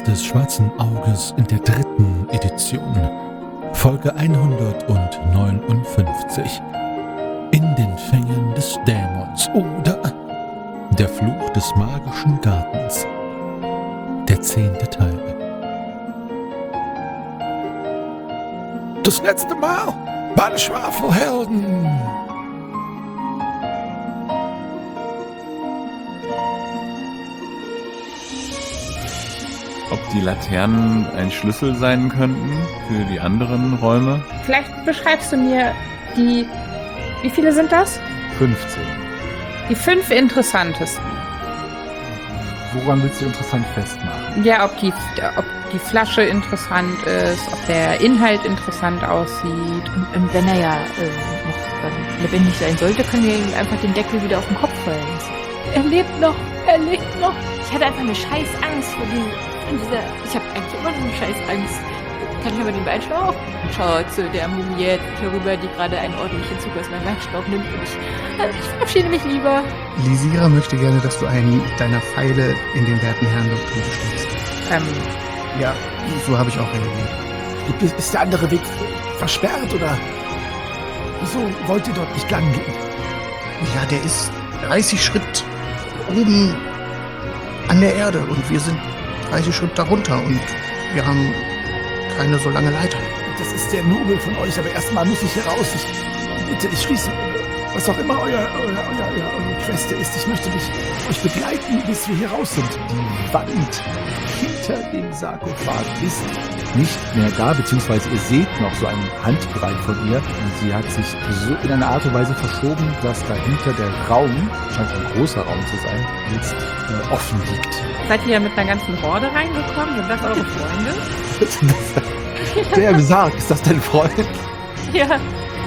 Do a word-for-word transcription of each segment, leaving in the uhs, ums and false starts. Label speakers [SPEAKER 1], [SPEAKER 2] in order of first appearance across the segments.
[SPEAKER 1] des schwarzen Auges in der dritten Edition, Folge hundertneunundfünfzig. In den Fängen des Dämons oder der Fluch des magischen Gartens. Der zehnte Teil. Das letzte Mal bei den Schwafelhelden.
[SPEAKER 2] Ob die Laternen ein Schlüssel sein könnten für die anderen Räume?
[SPEAKER 3] Vielleicht beschreibst du mir die... Wie viele sind das?
[SPEAKER 2] fünfzehn.
[SPEAKER 3] Die fünf interessantesten.
[SPEAKER 4] Woran willst du interessant festmachen?
[SPEAKER 3] Ja, ob die, ob die Flasche interessant ist, ob der Inhalt interessant aussieht.
[SPEAKER 5] Und, und wenn er ja äh, noch dann lebendig sein sollte, können wir ihm einfach den Deckel wieder auf den Kopf fallen lassen.
[SPEAKER 3] Er lebt noch, er lebt noch.
[SPEAKER 5] Ich hatte einfach eine scheiß Angst vor, die, vor dieser... Ich habe eigentlich immer noch eine scheiß Angst. Kann ich aber den Weinschlauch? Schau zu der Mumie herüber, die gerade einen ordentlichen Zug aus meinem Weinschlauch nimmt. Und ich, ich verabschiede mich lieber.
[SPEAKER 6] Lisira möchte gerne, dass du einen deiner Pfeile in den werten Herrn dort drüben steckst.
[SPEAKER 3] Ähm,
[SPEAKER 6] Ja, so habe ich auch reagiert.
[SPEAKER 7] Ist der andere Weg versperrt oder wieso wollt ihr dort nicht lang gehen?
[SPEAKER 6] Ja, der ist dreißig Schritt oben an der Erde und wir sind dreißig Schritt darunter und wir haben keine so lange Leiter.
[SPEAKER 7] Das ist sehr nobel von euch, aber erstmal muss ich hier raus. Ich, bitte, ich schließe, was auch immer euer, euer, euer, euer, eure Queste ist, ich möchte mich, euch begleiten, bis wir hier raus sind.
[SPEAKER 8] Die Wand hinter dem Sarkophag ist nicht mehr da, beziehungsweise ihr seht noch so einen Handbreit von ihr und sie hat sich so in einer Art und Weise verschoben, dass dahinter der Raum, scheint ein großer Raum zu sein, jetzt äh, offen liegt.
[SPEAKER 3] seid ihr mit einer ganzen Horde reingekommen? Sind das eure Freunde?
[SPEAKER 8] Der im Sarg, ist das dein Freund?
[SPEAKER 3] Ja.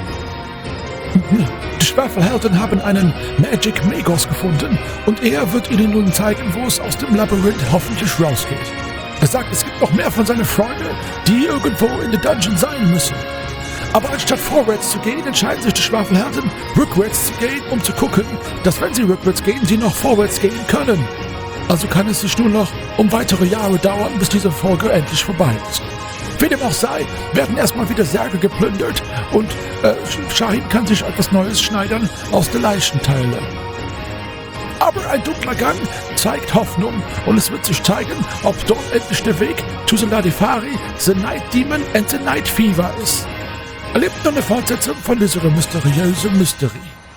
[SPEAKER 1] Die Schwafelhelden haben einen Magic Magos gefunden und er wird ihnen nun zeigen, wo es aus dem Labyrinth hoffentlich rausgeht. Er sagt, es gibt noch mehr von seinen Freunden, die irgendwo in der Dungeon sein müssen. Aber anstatt vorwärts zu gehen, entscheiden sich die Schwafelhelden, rückwärts zu gehen, um zu gucken, dass wenn sie rückwärts gehen, sie noch vorwärts gehen können. Also kann es sich nur noch um weitere Jahre dauern, bis diese Folge endlich vorbei ist. Wie dem auch sei, werden erstmal wieder Särge geplündert und äh, Shahin kann sich etwas Neues schneidern aus den Leichenteile. Aber ein dunkler Gang zeigt Hoffnung und es wird sich zeigen, ob dort endlich der Weg zu the Ladifari, the Night Demon and the Night Fever ist. Erlebt noch eine Fortsetzung von dieser mysteriösen Mystery.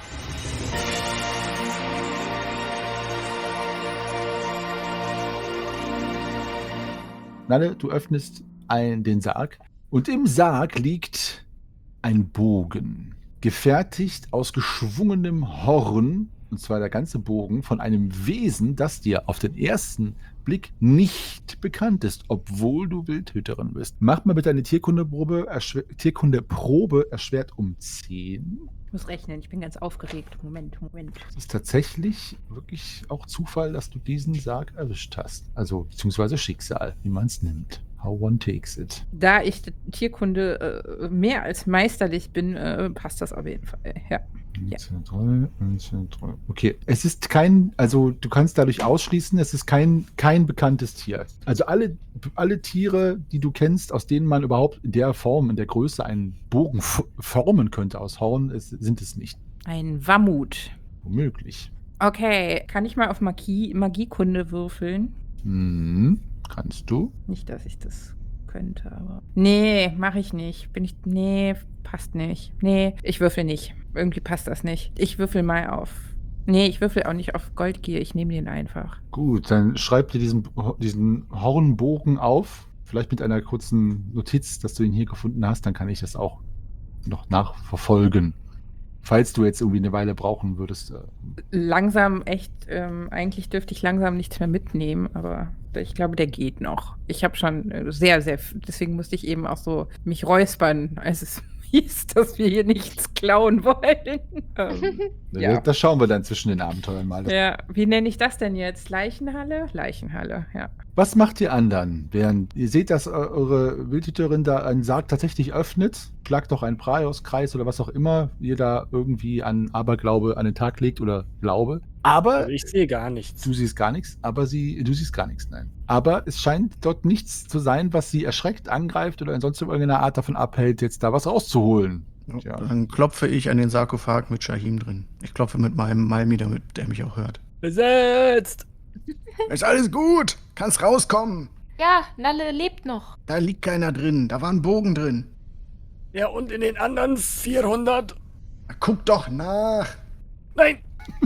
[SPEAKER 8] Nalle, du öffnest ein, den Sarg und im Sarg liegt ein Bogen, gefertigt aus geschwungenem Horn, und zwar der ganze Bogen von einem Wesen, das dir auf den ersten Blick nicht bekannt ist, obwohl du Wildhüterin bist. Mach mal bitte eine Tierkundeprobe, erschwer, Tierkundeprobe erschwert um zehn.
[SPEAKER 5] Ich muss rechnen, ich bin ganz aufgeregt. Moment, Moment.
[SPEAKER 8] Es ist tatsächlich wirklich auch Zufall, dass du diesen Sarg erwischt hast. Also, beziehungsweise Schicksal, wie man es nimmt. How one takes it.
[SPEAKER 3] Da ich Tierkunde äh, mehr als meisterlich bin, äh, passt das auf jeden Fall. Ja. Ja.
[SPEAKER 8] Okay, es ist kein, also du kannst dadurch ausschließen, es ist kein, kein bekanntes Tier. Also alle, alle Tiere, die du kennst, aus denen man überhaupt in der Form, in der Größe einen Bogen f- formen könnte aus Horn, es, sind es nicht.
[SPEAKER 3] Ein Wammut.
[SPEAKER 8] Womöglich.
[SPEAKER 3] Okay, kann ich mal auf Magie, Magiekunde würfeln?
[SPEAKER 8] Hm, kannst du?
[SPEAKER 3] Nicht, dass ich das könnte, aber... Nee, mache ich nicht. Bin ich... Nee, passt nicht. Nee, ich würfel nicht. Irgendwie passt das nicht. Ich würfel mal auf... Nee, ich würfel auch nicht auf Goldgier. Ich nehme den einfach.
[SPEAKER 8] Gut, dann schreib dir diesen, diesen Hornbogen auf. Vielleicht mit einer kurzen Notiz, dass du ihn hier gefunden hast. Dann kann ich das auch noch nachverfolgen. Falls du jetzt irgendwie eine Weile brauchen würdest.
[SPEAKER 3] Langsam, echt, ähm, eigentlich dürfte ich langsam nichts mehr mitnehmen, aber ich glaube, der geht noch. Ich habe schon äh, sehr, sehr, deswegen musste ich eben auch so mich räuspern, als es hieß, dass wir hier nichts klauen wollen. ähm, ja.
[SPEAKER 8] Das schauen wir dann zwischen den Abenteuern mal.
[SPEAKER 3] Ja, wie nenne ich das denn jetzt? Leichenhalle? Leichenhalle, ja.
[SPEAKER 8] Was macht ihr anderen? Während ihr seht, dass eure Wildhüterin da einen Sarg tatsächlich öffnet, schlagt doch einen Praios-Kreis oder was auch immer ihr da irgendwie an Aberglaube an den Tag legt oder Glaube. Aber
[SPEAKER 9] Also ich sehe gar nichts.
[SPEAKER 8] du siehst gar nichts, aber sie, du siehst gar nichts, nein. Aber es scheint dort nichts zu sein, was sie erschreckt, angreift oder in sonst irgendeiner Art davon abhält, jetzt da was rauszuholen. Ja.
[SPEAKER 6] Dann klopfe ich an den Sarkophag mit Shahim drin. Ich klopfe mit meinem Malmi, damit der mich auch hört.
[SPEAKER 9] Besetzt!
[SPEAKER 6] Ist alles gut. Kannst rauskommen.
[SPEAKER 5] Ja, Nalle lebt noch.
[SPEAKER 6] Da liegt keiner drin. Da war ein Bogen drin.
[SPEAKER 9] Ja, und in den anderen vierhundert?
[SPEAKER 6] Na, guck doch nach.
[SPEAKER 9] Nein!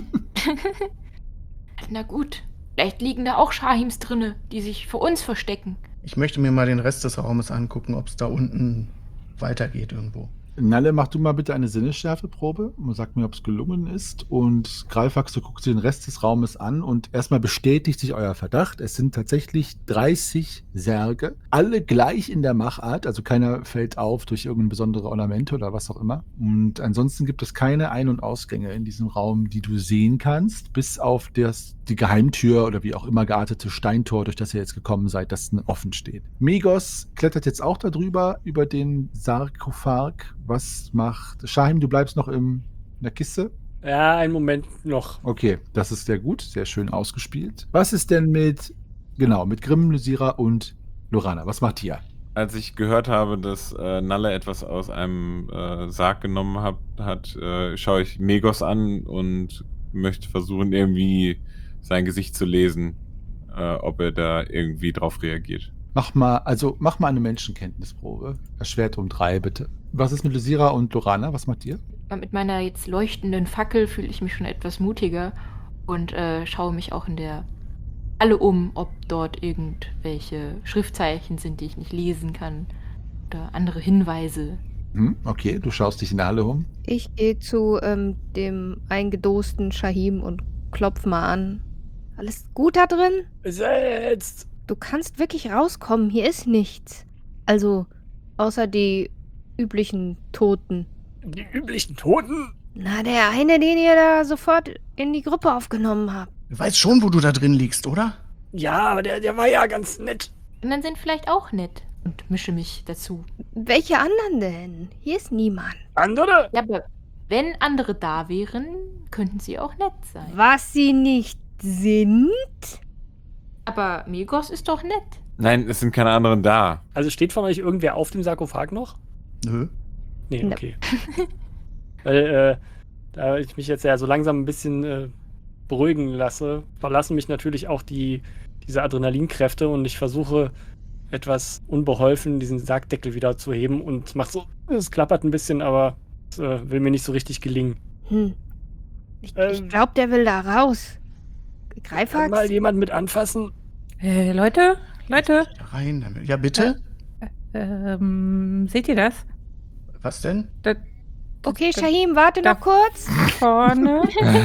[SPEAKER 5] Na gut, vielleicht liegen da auch Shahims drinne, die sich vor uns verstecken.
[SPEAKER 6] Ich möchte mir mal den Rest des Raumes angucken, ob es da unten weitergeht irgendwo.
[SPEAKER 8] Nalle, mach du mal bitte eine Sinnesschärfeprobe und sag mir, ob es gelungen ist. Und Greifax, du guckst dir den Rest des Raumes an und erstmal bestätigt sich euer Verdacht. Es sind tatsächlich dreißig Särge, alle gleich in der Machart, also keiner fällt auf durch irgendeine besondere Ornamente oder was auch immer. Und ansonsten gibt es keine Ein- und Ausgänge in diesem Raum, die du sehen kannst, bis auf das, die Geheimtür oder wie auch immer geartete Steintor, durch das ihr jetzt gekommen seid, das offen steht. Megos klettert jetzt auch darüber, über den Sarkophag. Was macht Shahim? Du bleibst noch im, in der Kiste?
[SPEAKER 9] Ja, einen Moment noch.
[SPEAKER 8] Okay, das ist sehr gut, sehr schön ausgespielt. Was ist denn mit, genau, mit Grimm, Lysira und Lorana? Was macht ihr?
[SPEAKER 2] Als ich gehört habe, dass äh, Nalle etwas aus einem äh, Sarg genommen hab, hat, äh, schaue ich Megos an und möchte versuchen, irgendwie sein Gesicht zu lesen, äh, ob er da irgendwie drauf reagiert.
[SPEAKER 8] Mach mal, also mach mal eine Menschenkenntnisprobe. Erschwert um drei, bitte. Was ist mit Lysira und Lorana? Was macht ihr?
[SPEAKER 5] Mit meiner jetzt leuchtenden Fackel fühle ich mich schon etwas mutiger und äh, schaue mich auch in der Halle um, ob dort irgendwelche Schriftzeichen sind, die ich nicht lesen kann oder andere Hinweise.
[SPEAKER 8] Hm, okay, du schaust dich in der Halle um.
[SPEAKER 10] Ich gehe zu ähm, dem eingedosten Shahim und klopf mal an. Alles gut da drin?
[SPEAKER 9] Besetzt!
[SPEAKER 10] Du kannst wirklich rauskommen, hier ist nichts. Also, außer die üblichen Toten.
[SPEAKER 9] Die üblichen Toten?
[SPEAKER 10] Na, der eine, den ihr da sofort in die Gruppe aufgenommen habt.
[SPEAKER 6] Du weißt schon, wo du da drin liegst, oder?
[SPEAKER 9] Ja, aber der, der war ja ganz nett.
[SPEAKER 5] Und dann sind vielleicht auch nett und mische mich dazu.
[SPEAKER 10] Welche anderen denn? Hier ist niemand.
[SPEAKER 9] Andere?
[SPEAKER 5] Ja, aber wenn andere da wären, könnten sie auch nett sein.
[SPEAKER 10] Was sie nicht sind?
[SPEAKER 5] Aber Megos ist doch nett.
[SPEAKER 2] Nein, es sind keine anderen da.
[SPEAKER 9] Also steht von euch irgendwer auf dem Sarkophag noch?
[SPEAKER 6] Nö.
[SPEAKER 9] Nee,
[SPEAKER 10] No.
[SPEAKER 9] okay. Weil, äh, da ich mich jetzt ja so langsam ein bisschen äh, beruhigen lasse, verlassen mich natürlich auch die, diese Adrenalinkräfte und ich versuche etwas unbeholfen diesen Sargdeckel wieder zu heben und mach so, es klappert ein bisschen, aber es äh, will mir nicht so richtig gelingen.
[SPEAKER 10] Hm. Ich,
[SPEAKER 9] Ähm.
[SPEAKER 10] ich glaube, der will da raus.
[SPEAKER 9] Kann
[SPEAKER 10] Greifax?
[SPEAKER 9] mal jemand mit anfassen?
[SPEAKER 3] Äh, Leute, Leute,
[SPEAKER 6] Da rein. damit- Ja, bitte?
[SPEAKER 3] ähm, seht ihr das?
[SPEAKER 6] Was denn?
[SPEAKER 3] Da,
[SPEAKER 10] Okay, Shahim, warte
[SPEAKER 3] Da-
[SPEAKER 10] noch kurz.
[SPEAKER 3] vorne,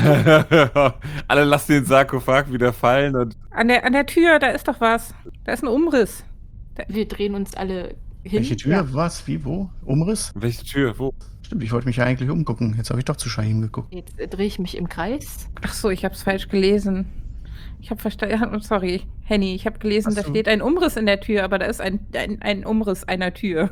[SPEAKER 2] Alle lassen den Sarkophag wieder fallen und
[SPEAKER 3] an der, an der Tür, da ist doch was. Da ist ein Umriss.
[SPEAKER 5] Wir drehen uns alle hin.
[SPEAKER 6] Welche Tür? Was? Wie? Wo? Umriss?
[SPEAKER 2] welche Tür? Wo?
[SPEAKER 6] Stimmt, ich wollte mich ja eigentlich umgucken. Jetzt habe ich doch zu Shahim geguckt.
[SPEAKER 5] Jetzt äh, drehe ich mich im Kreis.
[SPEAKER 3] Ach so, ich habe es falsch gelesen. Ich habe verstanden, sorry, Henny, ich habe gelesen,
[SPEAKER 6] Ach
[SPEAKER 3] da
[SPEAKER 6] so.
[SPEAKER 3] steht ein Umriss in der Tür, aber da ist ein, ein, ein Umriss einer Tür.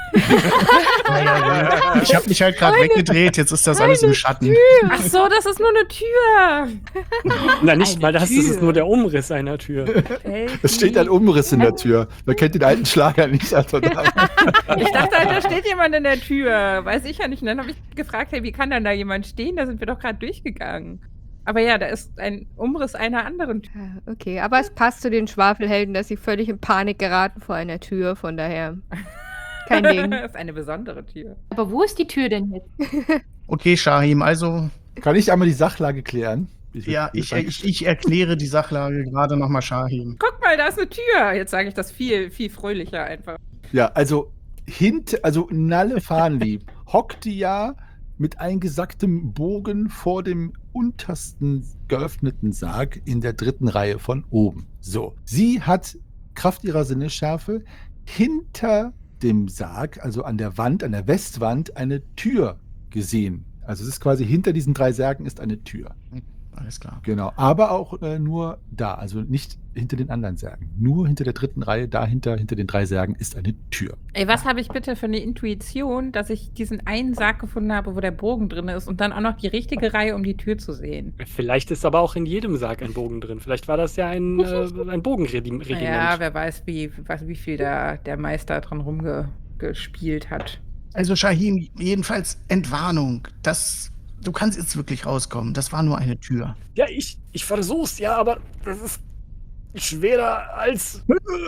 [SPEAKER 6] Naja, ich habe mich halt gerade weggedreht. Jetzt ist das alles im Schatten.
[SPEAKER 3] Ach so, das ist nur eine Tür.
[SPEAKER 9] Na, nicht
[SPEAKER 5] Eine
[SPEAKER 9] mal das, das ist
[SPEAKER 5] Tür.
[SPEAKER 9] nur der Umriss einer Tür.
[SPEAKER 8] Es steht ein Umriss in der Tür. Man kennt den alten Schlager nicht. Also da.
[SPEAKER 3] Ich dachte halt, da steht jemand in der Tür. Weiß ich ja nicht. Und dann habe ich gefragt, hey, wie kann denn da jemand stehen? Da sind wir doch gerade durchgegangen. Aber ja, da ist ein Umriss einer anderen Tür.
[SPEAKER 10] Ja, okay, aber es passt zu den Schwafelhelden, dass sie völlig in Panik geraten vor einer Tür, von daher kein Ding.
[SPEAKER 3] Das ist eine besondere Tür.
[SPEAKER 5] Aber wo ist die Tür denn jetzt?
[SPEAKER 6] Okay, Shahim, also,
[SPEAKER 8] Kann ich einmal die Sachlage klären?
[SPEAKER 6] ja, ich, ich, ich erkläre die Sachlage gerade nochmal Shahim.
[SPEAKER 3] Guck mal, da ist eine Tür. Jetzt sage ich das viel, viel fröhlicher einfach.
[SPEAKER 8] Ja, also hint, also Nalle Fahnlieb hockte ja mit eingesacktem Bogen vor dem untersten geöffneten Sarg in der dritten Reihe von oben. So, sie hat Kraft ihrer Sinnesschärfe hinter dem Sarg, also an der Wand, an der Westwand, eine Tür gesehen. Also es ist quasi hinter diesen drei Särgen ist eine Tür.
[SPEAKER 6] Alles klar.
[SPEAKER 8] Genau, aber auch äh, nur da, also nicht hinter den anderen Särgen. Nur hinter der dritten Reihe, dahinter, hinter den drei Särgen ist eine Tür.
[SPEAKER 3] Ey, was habe ich bitte für eine Intuition, dass ich diesen einen Sarg gefunden habe, wo der Bogen drin ist und dann auch noch die richtige Reihe, um die Tür zu sehen.
[SPEAKER 9] Vielleicht ist aber auch in jedem Sarg ein Bogen drin. Vielleicht war das ja ein, äh, ein Bogenregiment.
[SPEAKER 3] Ja, wer weiß, wie, was, wie viel da der Meister dran rumgespielt hat.
[SPEAKER 6] Also Shahim, jedenfalls Entwarnung. Das, du kannst jetzt wirklich rauskommen. Das war nur eine Tür.
[SPEAKER 9] Ja, ich, ich versuch's, ja, aber das ist schwerer als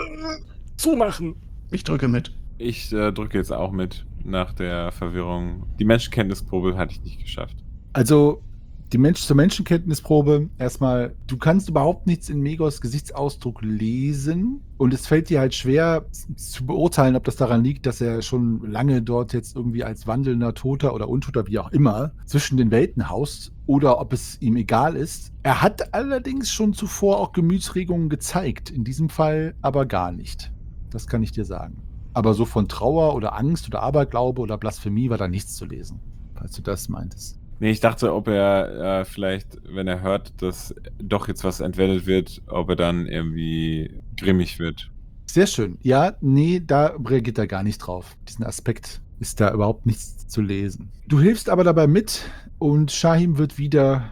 [SPEAKER 9] zumachen.
[SPEAKER 6] Ich drücke mit.
[SPEAKER 2] Ich äh, drücke jetzt auch mit nach der Verwirrung. Die Menschenkenntnisprobe hatte ich nicht geschafft.
[SPEAKER 8] Also die Mensch zur Menschenkenntnisprobe, erstmal, du kannst überhaupt nichts in Megos Gesichtsausdruck lesen und es fällt dir halt schwer zu beurteilen, ob das daran liegt, dass er schon lange dort jetzt irgendwie als wandelnder Toter oder Untoter, wie auch immer, zwischen den Welten haust oder ob es ihm egal ist. Er hat allerdings schon zuvor auch Gemütsregungen gezeigt, in diesem Fall aber gar nicht. Das kann ich dir sagen. Aber so von Trauer oder Angst oder Aberglaube oder Blasphemie war da nichts zu lesen, falls du das meintest.
[SPEAKER 2] Nee, ich dachte, ob er äh, vielleicht, wenn er hört, dass doch jetzt was entwendet wird, ob er dann irgendwie grimmig wird.
[SPEAKER 8] Sehr schön. Ja, nee, da reagiert er gar nicht drauf. Diesen Aspekt ist da überhaupt nichts zu lesen. Du hilfst aber dabei mit und Shahim wird wieder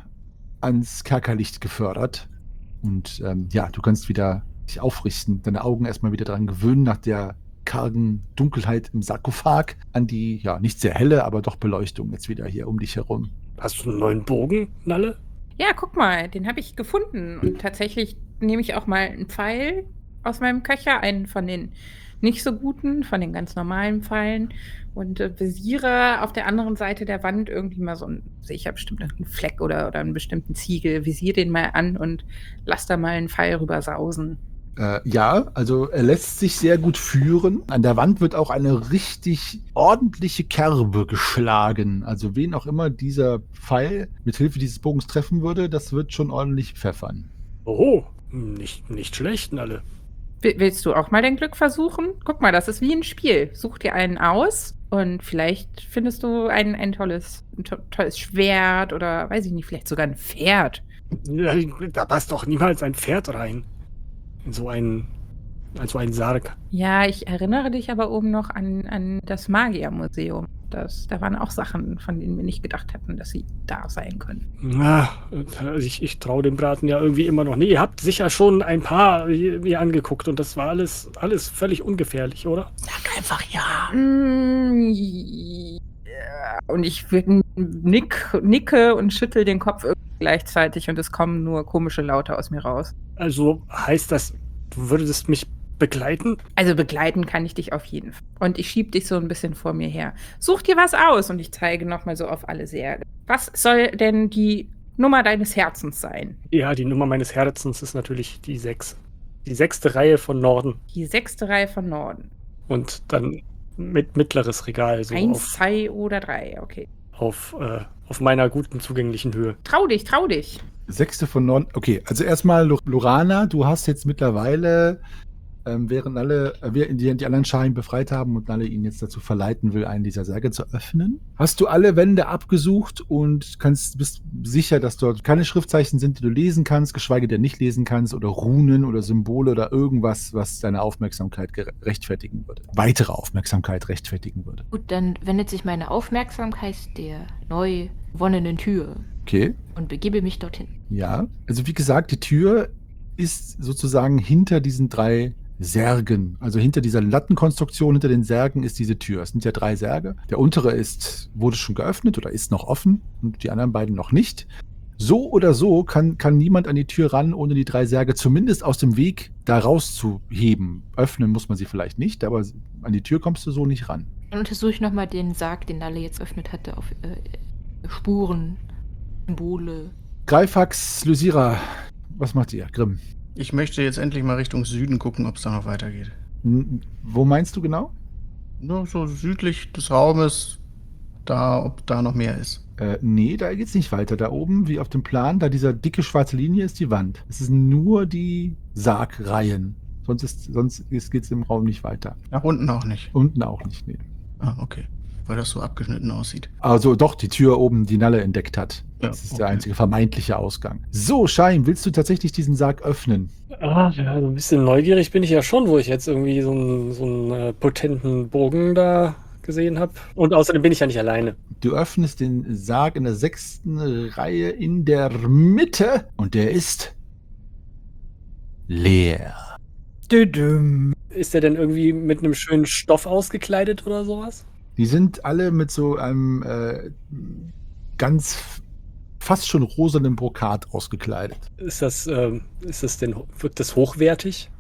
[SPEAKER 8] ans Kerkerlicht gefördert. Und ähm, ja, du kannst wieder dich aufrichten, deine Augen erstmal wieder dran gewöhnen, nach der kargen Dunkelheit im Sarkophag, an die, ja, nicht sehr helle, aber doch Beleuchtung jetzt wieder hier um dich herum.
[SPEAKER 9] Hast du einen neuen Bogen, Nalle?
[SPEAKER 3] Ja, guck mal, den habe ich gefunden. Und tatsächlich nehme ich auch mal einen Pfeil aus meinem Köcher, einen von den nicht so guten, von den ganz normalen Pfeilen und äh, visiere auf der anderen Seite der Wand irgendwie mal so einen, sehe ich ja bestimmt einen Fleck oder, oder einen bestimmten Ziegel, visiere den mal an und lass da mal einen Pfeil rüber sausen.
[SPEAKER 8] Äh, ja, also er lässt sich sehr gut führen. An der Wand wird auch eine richtig ordentliche Kerbe geschlagen. Also wen auch immer dieser Pfeil mit Hilfe dieses Bogens treffen würde, das wird schon ordentlich pfeffern.
[SPEAKER 9] Oh, nicht, nicht schlecht, Nalle.
[SPEAKER 3] Willst du auch mal dein Glück versuchen? Guck mal, das ist wie ein Spiel. Such dir einen aus und vielleicht findest du ein, ein tolles, ein to tolles Schwert oder, weiß ich nicht, vielleicht sogar ein Pferd.
[SPEAKER 9] Ja, da passt doch niemals ein Pferd rein. In so einen, in so einen Sarg.
[SPEAKER 3] Ja, ich erinnere dich aber oben noch an, an das Magiermuseum. Das, da waren auch Sachen, von denen wir nicht gedacht hätten, dass sie da sein können.
[SPEAKER 9] Na, also ich, ich traue dem Braten ja irgendwie immer noch. Nee, ihr habt sicher schon ein paar mir angeguckt und das war alles, alles völlig ungefährlich, oder?
[SPEAKER 6] Sag einfach ja.
[SPEAKER 3] Mm, ja. Und ich nick, nicke und schüttel den Kopf gleichzeitig und es kommen nur komische Laute aus mir raus.
[SPEAKER 9] Also heißt das, du würdest mich begleiten?
[SPEAKER 3] Also begleiten kann ich dich auf jeden Fall. Und ich schieb dich so ein bisschen vor mir her. Such dir was aus und ich zeige nochmal so auf alle Särge. Was soll denn die Nummer deines Herzens sein?
[SPEAKER 9] Ja, die Nummer meines Herzens ist natürlich die sechs. Die sechste Reihe von Norden.
[SPEAKER 3] Die sechste Reihe von Norden.
[SPEAKER 9] Und dann mit mittleres Regal. So
[SPEAKER 3] Eins,
[SPEAKER 9] auf,
[SPEAKER 3] zwei oder drei, okay.
[SPEAKER 9] Auf, äh, auf meiner guten, zugänglichen Höhe.
[SPEAKER 3] Trau dich, trau dich.
[SPEAKER 8] Sechste von Norden. Okay, also erstmal Lorana, du hast jetzt mittlerweile, ähm, während alle, äh, wir die, die anderen Scharen befreit haben und alle ihn jetzt dazu verleiten will, einen dieser Särge zu öffnen, hast du alle Wände abgesucht und kannst, bist sicher, dass dort keine Schriftzeichen sind, die du lesen kannst, geschweige denn nicht lesen kannst, oder Runen oder Symbole oder irgendwas, was deine Aufmerksamkeit rechtfertigen würde. Weitere Aufmerksamkeit rechtfertigen würde.
[SPEAKER 5] Gut, dann wendet sich meine Aufmerksamkeit der neu gewonnenen Tür.
[SPEAKER 8] Okay.
[SPEAKER 5] Und begebe mich dorthin.
[SPEAKER 8] Ja, also wie gesagt, die Tür ist sozusagen hinter diesen drei Särgen. Also hinter dieser Lattenkonstruktion, hinter den Särgen ist diese Tür. Es sind ja drei Särge. Der untere ist, wurde schon geöffnet oder ist noch offen und die anderen beiden noch nicht. So oder so kann, kann niemand an die Tür ran, ohne die drei Särge zumindest aus dem Weg da rauszuheben. Öffnen muss man sie vielleicht nicht, aber an die Tür kommst du so nicht ran.
[SPEAKER 5] Dann untersuche ich nochmal den Sarg, den Nalle jetzt geöffnet hatte, auf äh, Spuren, Symbole.
[SPEAKER 8] Greifax, Lysira, was macht ihr? Grimm.
[SPEAKER 6] Ich möchte jetzt endlich mal Richtung Süden gucken, ob es da noch weitergeht.
[SPEAKER 8] N- Wo meinst du genau?
[SPEAKER 6] Nur so südlich des Raumes, da, ob da noch mehr ist.
[SPEAKER 8] Äh, nee, da geht's nicht weiter. Da oben, wie auf dem Plan, da dieser dicke schwarze Linie ist die Wand. Es sind nur die Sargreihen. Sonst, ist, sonst ist, geht's im Raum nicht weiter.
[SPEAKER 6] Nach unten auch nicht.
[SPEAKER 8] Unten auch nicht, nee.
[SPEAKER 6] Ah, okay. weil das so abgeschnitten aussieht.
[SPEAKER 8] Also doch, die Tür oben, die Nalle entdeckt hat.
[SPEAKER 6] Ja,
[SPEAKER 8] Das ist der
[SPEAKER 6] okay.
[SPEAKER 8] einzige vermeintliche Ausgang. So, Schein, willst du tatsächlich diesen Sarg öffnen?
[SPEAKER 9] Ah, ja, so ein bisschen neugierig bin ich ja schon, wo ich jetzt irgendwie so einen, so einen äh, potenten Bogen da gesehen habe. Und außerdem bin ich ja nicht alleine.
[SPEAKER 8] Du öffnest den Sarg in der sechsten Reihe in der Mitte und der ist leer.
[SPEAKER 3] Düdüm.
[SPEAKER 9] Ist der denn irgendwie mit einem schönen Stoff ausgekleidet oder sowas?
[SPEAKER 8] Die sind alle mit so einem äh, ganz f- fast schon rosanen Brokat ausgekleidet.
[SPEAKER 9] Ist das, ähm, ist das denn, wirkt das hochwertig?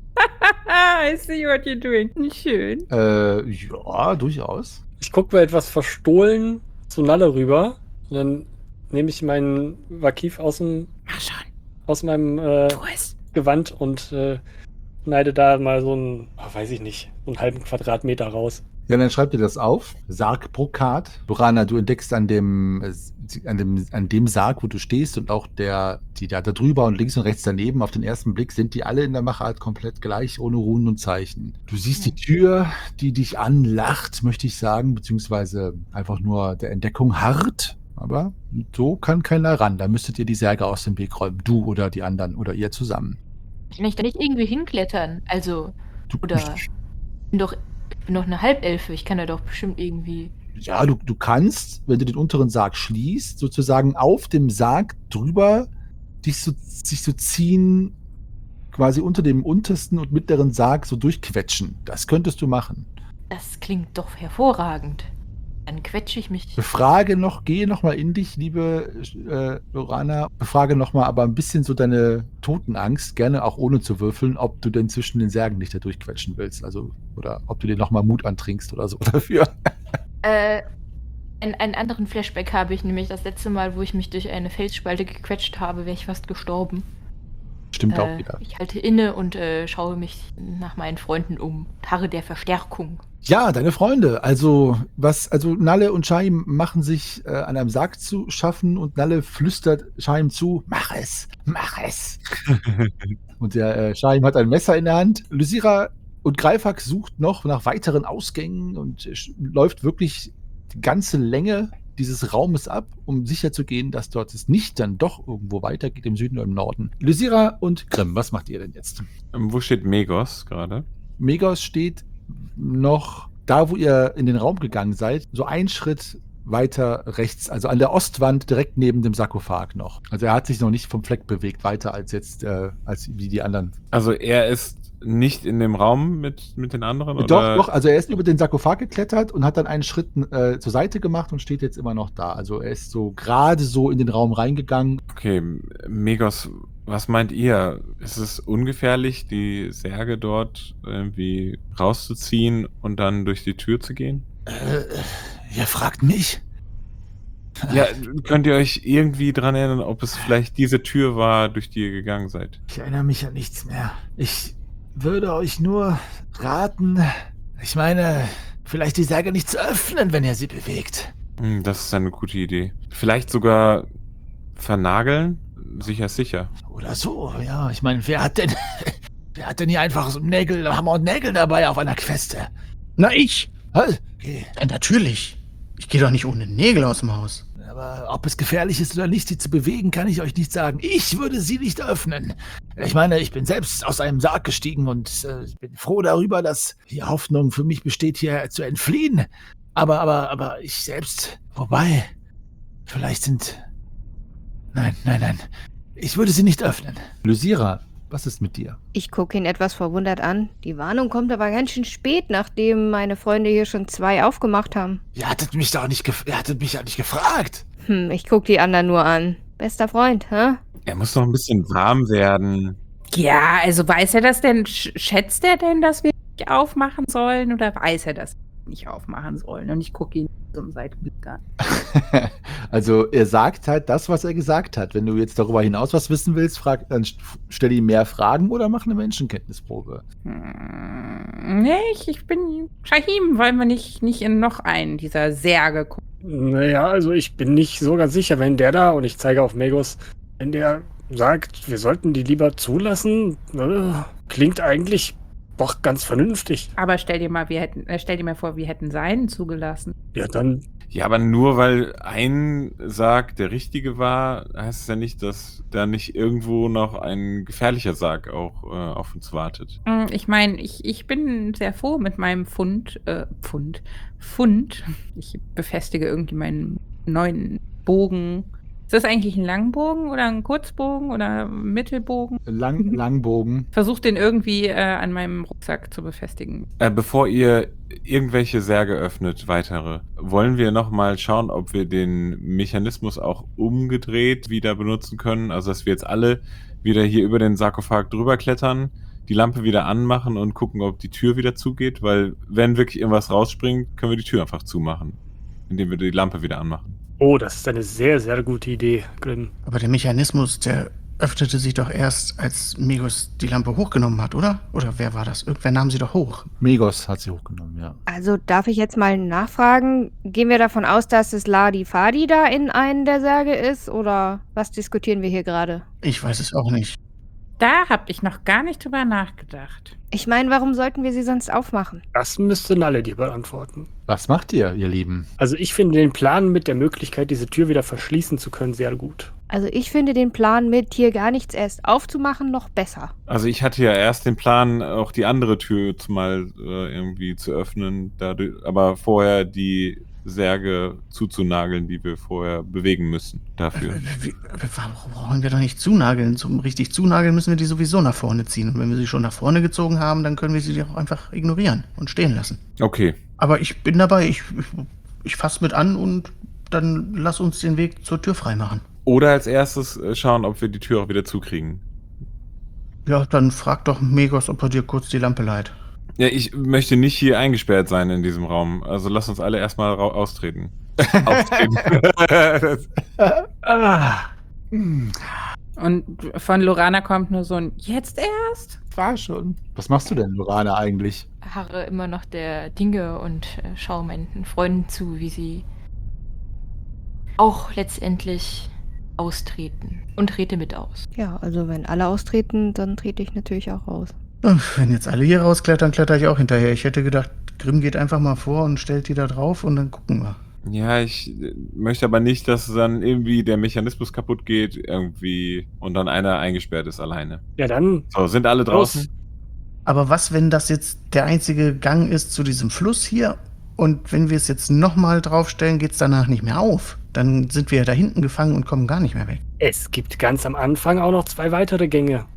[SPEAKER 3] I see what you're doing. Schön.
[SPEAKER 8] Äh, ja, durchaus.
[SPEAKER 9] Ich gucke mal etwas verstohlen zu Nalle rüber und dann nehme ich meinen Vakif aus dem,
[SPEAKER 3] Mach schon.
[SPEAKER 9] aus meinem äh,
[SPEAKER 3] Tu es.
[SPEAKER 9] Gewand und äh, schneide da mal so einen, oh, weiß ich nicht, so einen halben Quadratmeter raus.
[SPEAKER 8] Ja, dann schreib dir das auf. Sargbrokat. Lorana, du entdeckst an dem, äh, an dem, an dem Sarg, wo du stehst und auch der, die da, da drüber und links und rechts daneben, auf den ersten Blick sind die alle in der Machart komplett gleich, ohne Runen und Zeichen. Du siehst die Tür, die dich anlacht, möchte ich sagen, beziehungsweise einfach nur der Entdeckung hart. Aber so kann keiner ran. Da müsstet ihr die Särge aus dem Weg räumen. Du oder die anderen oder ihr zusammen.
[SPEAKER 5] Kann ich da nicht irgendwie hinklettern? Also,
[SPEAKER 8] Du,
[SPEAKER 5] oder ich bin doch, ich bin doch eine Halbelfe, ich kann da doch bestimmt irgendwie.
[SPEAKER 8] Ja, du, du kannst, wenn du den unteren Sarg schließt, sozusagen auf dem Sarg drüber dich so, sich so ziehen, quasi unter dem untersten und mittleren Sarg so durchquetschen. Das könntest du machen.
[SPEAKER 5] Das klingt doch hervorragend. Dann quetsche ich mich.
[SPEAKER 8] Befrage noch, gehe noch mal in dich, liebe äh, Lorana. Befrage noch mal aber ein bisschen so deine Totenangst, gerne auch ohne zu würfeln, ob du denn zwischen den Särgen nicht da durchquetschen willst. Also, oder ob du dir noch mal Mut antrinkst oder so dafür.
[SPEAKER 5] Äh, einen, einen anderen Flashback habe ich nämlich. Das letzte Mal, wo ich mich durch eine Felsspalte gequetscht habe, wäre ich fast gestorben.
[SPEAKER 8] Stimmt auch
[SPEAKER 5] Äh,
[SPEAKER 8] wieder.
[SPEAKER 5] ich halte inne und äh, schaue mich nach meinen Freunden um. Harre der Verstärkung.
[SPEAKER 8] Ja, deine Freunde. Also, was, also Nalle und Shaim machen sich äh, an einem Sarg zu schaffen und Nalle flüstert Shaim zu, mach es, mach es. Und der äh, Shaim hat ein Messer in der Hand. Lysira und Greifak sucht noch nach weiteren Ausgängen und äh, sch- läuft wirklich die ganze Länge dieses Raumes ab, um sicherzugehen, dass dort es nicht dann doch irgendwo weitergeht, im Süden oder im Norden. Lysira und Grimm, was macht ihr denn jetzt?
[SPEAKER 2] Ähm, Wo steht Megos gerade?
[SPEAKER 8] Megos steht noch da, wo ihr in den Raum gegangen seid, so ein Schritt weiter rechts, also an der Ostwand direkt neben dem Sarkophag noch. Also er hat sich noch nicht vom Fleck bewegt, weiter als jetzt, äh, als wie die anderen.
[SPEAKER 2] Also er ist nicht in dem Raum mit, mit den anderen?
[SPEAKER 8] Doch,
[SPEAKER 2] oder?
[SPEAKER 8] doch, also er ist über den Sarkophag geklettert und hat dann einen Schritt äh, zur Seite gemacht und steht jetzt immer noch da. Also er ist so gerade so in den Raum reingegangen.
[SPEAKER 2] Okay, Megos, was meint ihr? Ist es ungefährlich, die Särge dort irgendwie rauszuziehen und dann durch die Tür zu gehen?
[SPEAKER 7] Äh, ihr fragt mich?
[SPEAKER 2] Ja, könnt ihr euch irgendwie dran erinnern, ob es vielleicht diese Tür war, durch die ihr gegangen seid?
[SPEAKER 7] Ich erinnere mich an nichts mehr. Ich würde euch nur raten, ich meine, vielleicht die Särge nicht zu öffnen, wenn ihr sie bewegt.
[SPEAKER 2] Hm, das ist eine gute Idee. Vielleicht sogar vernageln? Sicher, ist sicher.
[SPEAKER 7] Oder so, ja. Ich meine, wer hat denn, wer hat denn hier einfach so Nägel, Hammer und Nägel dabei auf einer Queste?
[SPEAKER 6] Na, ich.
[SPEAKER 7] Was? Okay.
[SPEAKER 6] Ja, natürlich. Ich gehe doch nicht ohne Nägel aus dem Haus.
[SPEAKER 7] Aber ob es gefährlich ist oder nicht, sie zu bewegen, kann ich euch nicht sagen. Ich würde sie nicht öffnen. Ich meine, ich bin selbst aus einem Sarg gestiegen und äh, bin froh darüber, dass die Hoffnung für mich besteht, hier zu entfliehen. Aber, aber, aber ich selbst, wobei, vielleicht sind... Nein, nein, nein. Ich würde sie nicht öffnen.
[SPEAKER 8] Lysira, was ist mit dir?
[SPEAKER 10] Ich gucke ihn etwas verwundert an. Die Warnung kommt aber ganz schön spät, nachdem meine Freunde hier schon zwei aufgemacht haben.
[SPEAKER 7] Ihr hattet mich doch nicht, gef ihr hattet mich ja nicht gefragt.
[SPEAKER 10] Hm, ich gucke die anderen nur an. Bester Freund, hä?
[SPEAKER 2] Er muss noch ein bisschen warm werden.
[SPEAKER 3] Ja, also weiß er das denn? Sch- Schätzt er denn, dass wir nicht aufmachen sollen? Oder weiß er, dass wir nicht aufmachen sollen? Und ich gucke ihn zum Seitenblick an.
[SPEAKER 8] Also er sagt halt das, was er gesagt hat. Wenn du jetzt darüber hinaus was wissen willst, frag, dann st- stell ihm mehr Fragen oder mach eine Menschenkenntnisprobe.
[SPEAKER 3] Hm, nee, ich, ich bin Shahim. Wollen wir nicht, nicht in noch einen dieser Särge gucken?
[SPEAKER 9] Naja, also ich bin nicht so ganz sicher, wenn der da, und ich zeige auf Megos, wenn der sagt, wir sollten die lieber zulassen, äh, klingt eigentlich Doch, ganz vernünftig.
[SPEAKER 3] Aber stell dir mal, wir hätten, äh, stell dir mal vor, wir hätten seinen zugelassen.
[SPEAKER 9] Ja, dann.
[SPEAKER 2] Ja, aber nur weil ein Sarg der richtige war, heißt es ja nicht, dass da nicht irgendwo noch ein gefährlicher Sarg auch äh, auf uns wartet.
[SPEAKER 3] Mm, Ich meine, ich, ich bin sehr froh mit meinem Fund, äh, Pfund, Fund. Ich befestige irgendwie meinen neuen Bogen. Ist das eigentlich ein Langbogen oder ein Kurzbogen oder ein Mittelbogen?
[SPEAKER 8] Lang, Langbogen.
[SPEAKER 3] Versuch den irgendwie äh, an meinem Rucksack zu befestigen.
[SPEAKER 2] Äh, bevor ihr irgendwelche Särge öffnet, weitere, wollen wir nochmal schauen, ob wir den Mechanismus auch umgedreht wieder benutzen können. Also, dass wir jetzt alle wieder hier über den Sarkophag drüber klettern, die Lampe wieder anmachen und gucken, ob die Tür wieder zugeht. Weil, wenn wirklich irgendwas rausspringt, können wir die Tür einfach zumachen, indem wir die Lampe wieder anmachen.
[SPEAKER 9] Oh, das ist eine sehr, sehr gute Idee, Grimm.
[SPEAKER 6] Aber der Mechanismus, der öffnete sich doch erst, als Megos die Lampe hochgenommen hat, oder? Oder wer war das? Irgendwer nahm sie doch hoch.
[SPEAKER 8] Megos hat sie hochgenommen, ja.
[SPEAKER 10] Also darf ich jetzt mal nachfragen, gehen wir davon aus, dass es Ladi Fadi da in einen der Särge ist? Oder was diskutieren wir hier gerade?
[SPEAKER 6] Ich weiß es auch nicht.
[SPEAKER 3] Da habe ich noch gar nicht drüber nachgedacht.
[SPEAKER 10] Ich meine, warum sollten wir sie sonst aufmachen?
[SPEAKER 9] Das müsste Nalle dir beantworten.
[SPEAKER 8] Was macht ihr, ihr Lieben?
[SPEAKER 9] Also ich finde den Plan mit der Möglichkeit, diese Tür wieder verschließen zu können, sehr gut.
[SPEAKER 10] Also ich finde den Plan mit hier gar nichts erst aufzumachen noch besser.
[SPEAKER 2] Also ich hatte ja erst den Plan, auch die andere Tür jetzt mal äh, irgendwie zu öffnen, dadurch, aber vorher die Särge zuzunageln, die wir vorher bewegen müssen dafür.
[SPEAKER 6] Äh, wie- Warum brauchen wir doch nicht zunageln? Zum richtig zunageln müssen wir die sowieso nach vorne ziehen. Und wenn wir sie schon nach vorne gezogen haben, dann können wir sie auch einfach ignorieren und stehen lassen.
[SPEAKER 2] Okay.
[SPEAKER 6] Aber ich bin dabei, ich, ich, ich fasse mit an und dann lass uns den Weg zur Tür freimachen.
[SPEAKER 2] Oder als erstes äh, schauen, ob wir die Tür auch wieder zukriegen.
[SPEAKER 6] Ja, dann frag doch Megos, ob er dir kurz die Lampe leiht.
[SPEAKER 2] Ja, ich möchte nicht hier eingesperrt sein in diesem Raum. Also lass uns alle erstmal ra- austreten. austreten. Das-
[SPEAKER 9] Ah,
[SPEAKER 3] Und von Lorana kommt nur so ein Jetzt erst?
[SPEAKER 8] War schon. Was machst du denn, Lorana, eigentlich?
[SPEAKER 5] Harre immer noch der Dinge und äh, schaue meinen Freunden zu, wie sie auch letztendlich austreten und trete mit aus.
[SPEAKER 10] Ja, also wenn alle austreten, dann trete ich natürlich auch aus.
[SPEAKER 6] Wenn jetzt alle hier rausklettern, kletter ich auch hinterher. Ich hätte gedacht, Grimm geht einfach mal vor und stellt die da drauf und dann gucken wir.
[SPEAKER 2] Ja, ich äh, möchte aber nicht, dass dann irgendwie der Mechanismus kaputt geht irgendwie und dann einer eingesperrt ist alleine.
[SPEAKER 9] ja dann
[SPEAKER 2] So, sind alle draußen?
[SPEAKER 9] Los.
[SPEAKER 6] Aber was, wenn das jetzt der einzige Gang ist zu diesem Fluss hier und wenn wir es jetzt nochmal draufstellen, geht es danach nicht mehr auf? Dann sind wir da hinten gefangen und kommen gar nicht mehr weg.
[SPEAKER 9] Es gibt ganz am Anfang auch noch zwei weitere Gänge.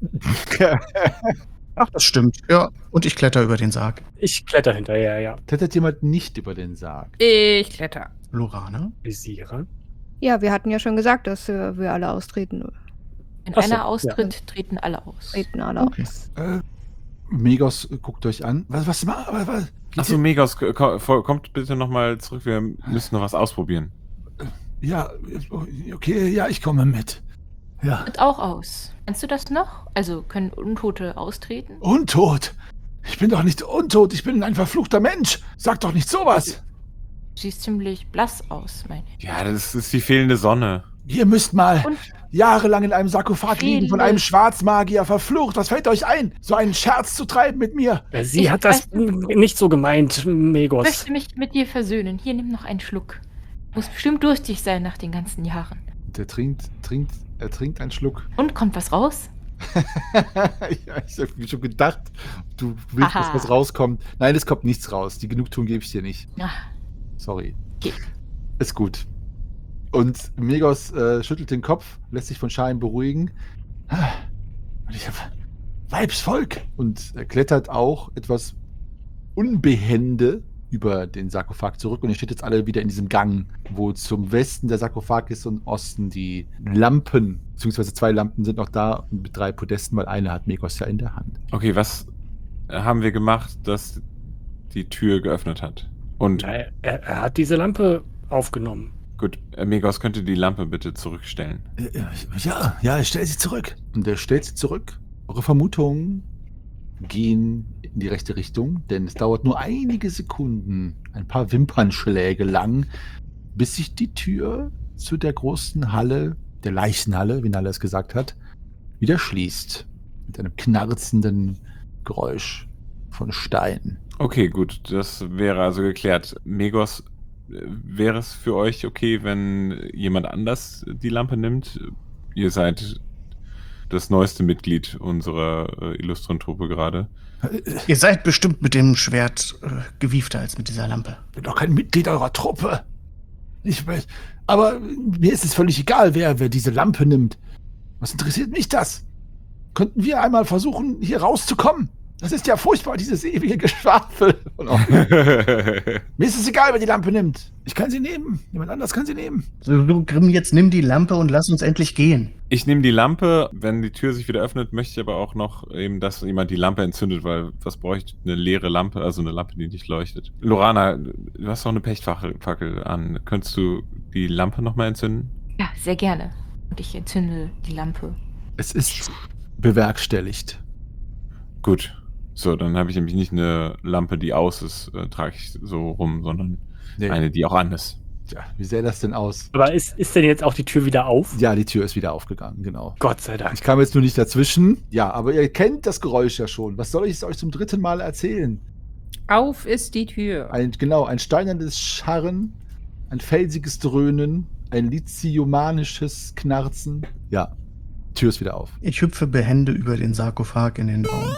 [SPEAKER 6] Ach, das stimmt. Ja, und ich kletter über den Sarg.
[SPEAKER 9] Ich kletter hinterher, ja.
[SPEAKER 8] Klettert jemand nicht über den Sarg?
[SPEAKER 3] Ich kletter.
[SPEAKER 6] Lorana?
[SPEAKER 9] Visiere.
[SPEAKER 10] Ja, wir hatten ja schon gesagt, dass äh, wir alle austreten.
[SPEAKER 5] Wenn
[SPEAKER 9] Ach so,
[SPEAKER 5] einer austritt, treten alle aus.
[SPEAKER 10] Treten alle
[SPEAKER 6] Okay.
[SPEAKER 10] aus.
[SPEAKER 8] Äh, Megos, guckt euch an. Was, was, ma- was, was? Geht
[SPEAKER 2] Achso,
[SPEAKER 8] ihr-
[SPEAKER 2] Megos, ko- ko- kommt bitte nochmal zurück. Wir müssen noch was ausprobieren.
[SPEAKER 1] Ja, okay, ja, ich komme mit. Ja.
[SPEAKER 5] Tritt auch aus. Kannst du das noch? Also können Untote austreten?
[SPEAKER 1] Untot. Ich bin doch nicht untot, ich bin ein verfluchter Mensch. Sag doch nicht sowas.
[SPEAKER 5] Du siehst ziemlich blass aus, meine ich.
[SPEAKER 2] Ja, das ist die fehlende Sonne.
[SPEAKER 1] Ihr müsst mal
[SPEAKER 5] Und
[SPEAKER 1] jahrelang in einem Sarkophag liegen, von
[SPEAKER 5] Viele-
[SPEAKER 1] einem Schwarzmagier verflucht. Was fällt euch ein, so einen Scherz zu treiben mit mir?
[SPEAKER 9] Äh, Sie
[SPEAKER 5] Ich
[SPEAKER 9] hat das
[SPEAKER 5] weiß-
[SPEAKER 9] nicht so gemeint,
[SPEAKER 5] ich
[SPEAKER 9] Megos.
[SPEAKER 5] möchte mich mit dir versöhnen. Hier, nimm noch einen Schluck. Muss bestimmt durstig sein nach den ganzen Jahren.
[SPEAKER 8] Der trinkt, trinkt, er trinkt einen Schluck.
[SPEAKER 5] Und kommt was raus?
[SPEAKER 8] ja, ich habe mir schon gedacht, du willst, dass
[SPEAKER 5] Aha.
[SPEAKER 8] was rauskommt. Nein, es kommt nichts raus. Die Genugtuung gebe ich dir nicht.
[SPEAKER 5] Ah,
[SPEAKER 8] Sorry.
[SPEAKER 5] Okay.
[SPEAKER 8] Ist gut. Und Megos äh, schüttelt den Kopf, lässt sich von Schein beruhigen
[SPEAKER 1] Und ich hab Weibsvolk.
[SPEAKER 8] und er klettert auch etwas unbehende über den Sarkophag zurück. Und ihr steht jetzt alle wieder in diesem Gang, wo zum Westen der Sarkophag ist und Osten die Lampen, beziehungsweise zwei Lampen sind noch da und mit drei Podesten, weil eine hat Megos ja in der Hand.
[SPEAKER 2] Okay, was haben wir gemacht, dass die Tür geöffnet hat? Und
[SPEAKER 9] Ja, er, er hat diese Lampe aufgenommen.
[SPEAKER 2] gut, äh, Megos könnte die Lampe bitte zurückstellen.
[SPEAKER 1] Äh, Ja, ja, ich stell sie zurück.
[SPEAKER 8] Und er stellt sie zurück. Eure Vermutungen gehen in die rechte Richtung, denn es dauert nur einige Sekunden, ein paar Wimpernschläge lang, bis sich die Tür zu der großen Halle, der Leichenhalle, wie Nalle es gesagt hat, wieder schließt. Mit einem knarzenden Geräusch. von Stein.
[SPEAKER 2] Okay, gut, das wäre also geklärt. Megos, äh, wäre es für euch okay, wenn jemand anders die Lampe nimmt? Ihr seid das neueste Mitglied unserer äh, illustren Truppe gerade.
[SPEAKER 6] Ihr seid bestimmt mit dem Schwert äh, gewiefter als mit dieser Lampe.
[SPEAKER 7] Ich bin doch kein Mitglied eurer Truppe. Ich weiß, aber mir ist es völlig egal, wer, wer diese Lampe nimmt. Was interessiert mich das? Könnten wir einmal versuchen, hier rauszukommen? Das ist ja furchtbar, dieses ewige Geschwafel. Mir ist es egal, wer die Lampe nimmt. Ich kann sie nehmen. Jemand anders kann sie nehmen.
[SPEAKER 6] So, du, Grimm, jetzt nimm die Lampe und lass uns endlich gehen.
[SPEAKER 2] Ich nehme die Lampe. Wenn die Tür sich wieder öffnet, möchte ich aber auch noch eben, dass jemand die Lampe entzündet, weil was bräuchte eine leere Lampe, also eine Lampe, die nicht leuchtet. Lorana, du hast doch eine Pechfackel an. Könntest du die Lampe nochmal entzünden?
[SPEAKER 5] Ja, sehr gerne. Und ich entzünde die Lampe.
[SPEAKER 8] Es ist bewerkstelligt.
[SPEAKER 2] Gut. So, dann habe ich nämlich nicht eine Lampe, die aus ist, äh, trage ich so rum, sondern
[SPEAKER 8] Nee.
[SPEAKER 2] eine, die auch an ist.
[SPEAKER 8] Tja, wie sähe das denn aus?
[SPEAKER 9] Aber ist, ist denn jetzt auch die Tür wieder auf?
[SPEAKER 8] Ja, die Tür ist wieder aufgegangen, genau.
[SPEAKER 9] Gott sei Dank.
[SPEAKER 8] Ich kam jetzt nur nicht dazwischen. Ja, aber ihr kennt das Geräusch ja schon. Was soll ich es euch zum dritten Mal erzählen?
[SPEAKER 3] Auf ist die Tür.
[SPEAKER 8] Ein, genau, ein steinernes Scharren, ein felsiges Dröhnen, ein lithiumanisches Knarzen. Ja, Tür ist wieder auf.
[SPEAKER 6] Ich hüpfe behende über den Sarkophag in den Raum.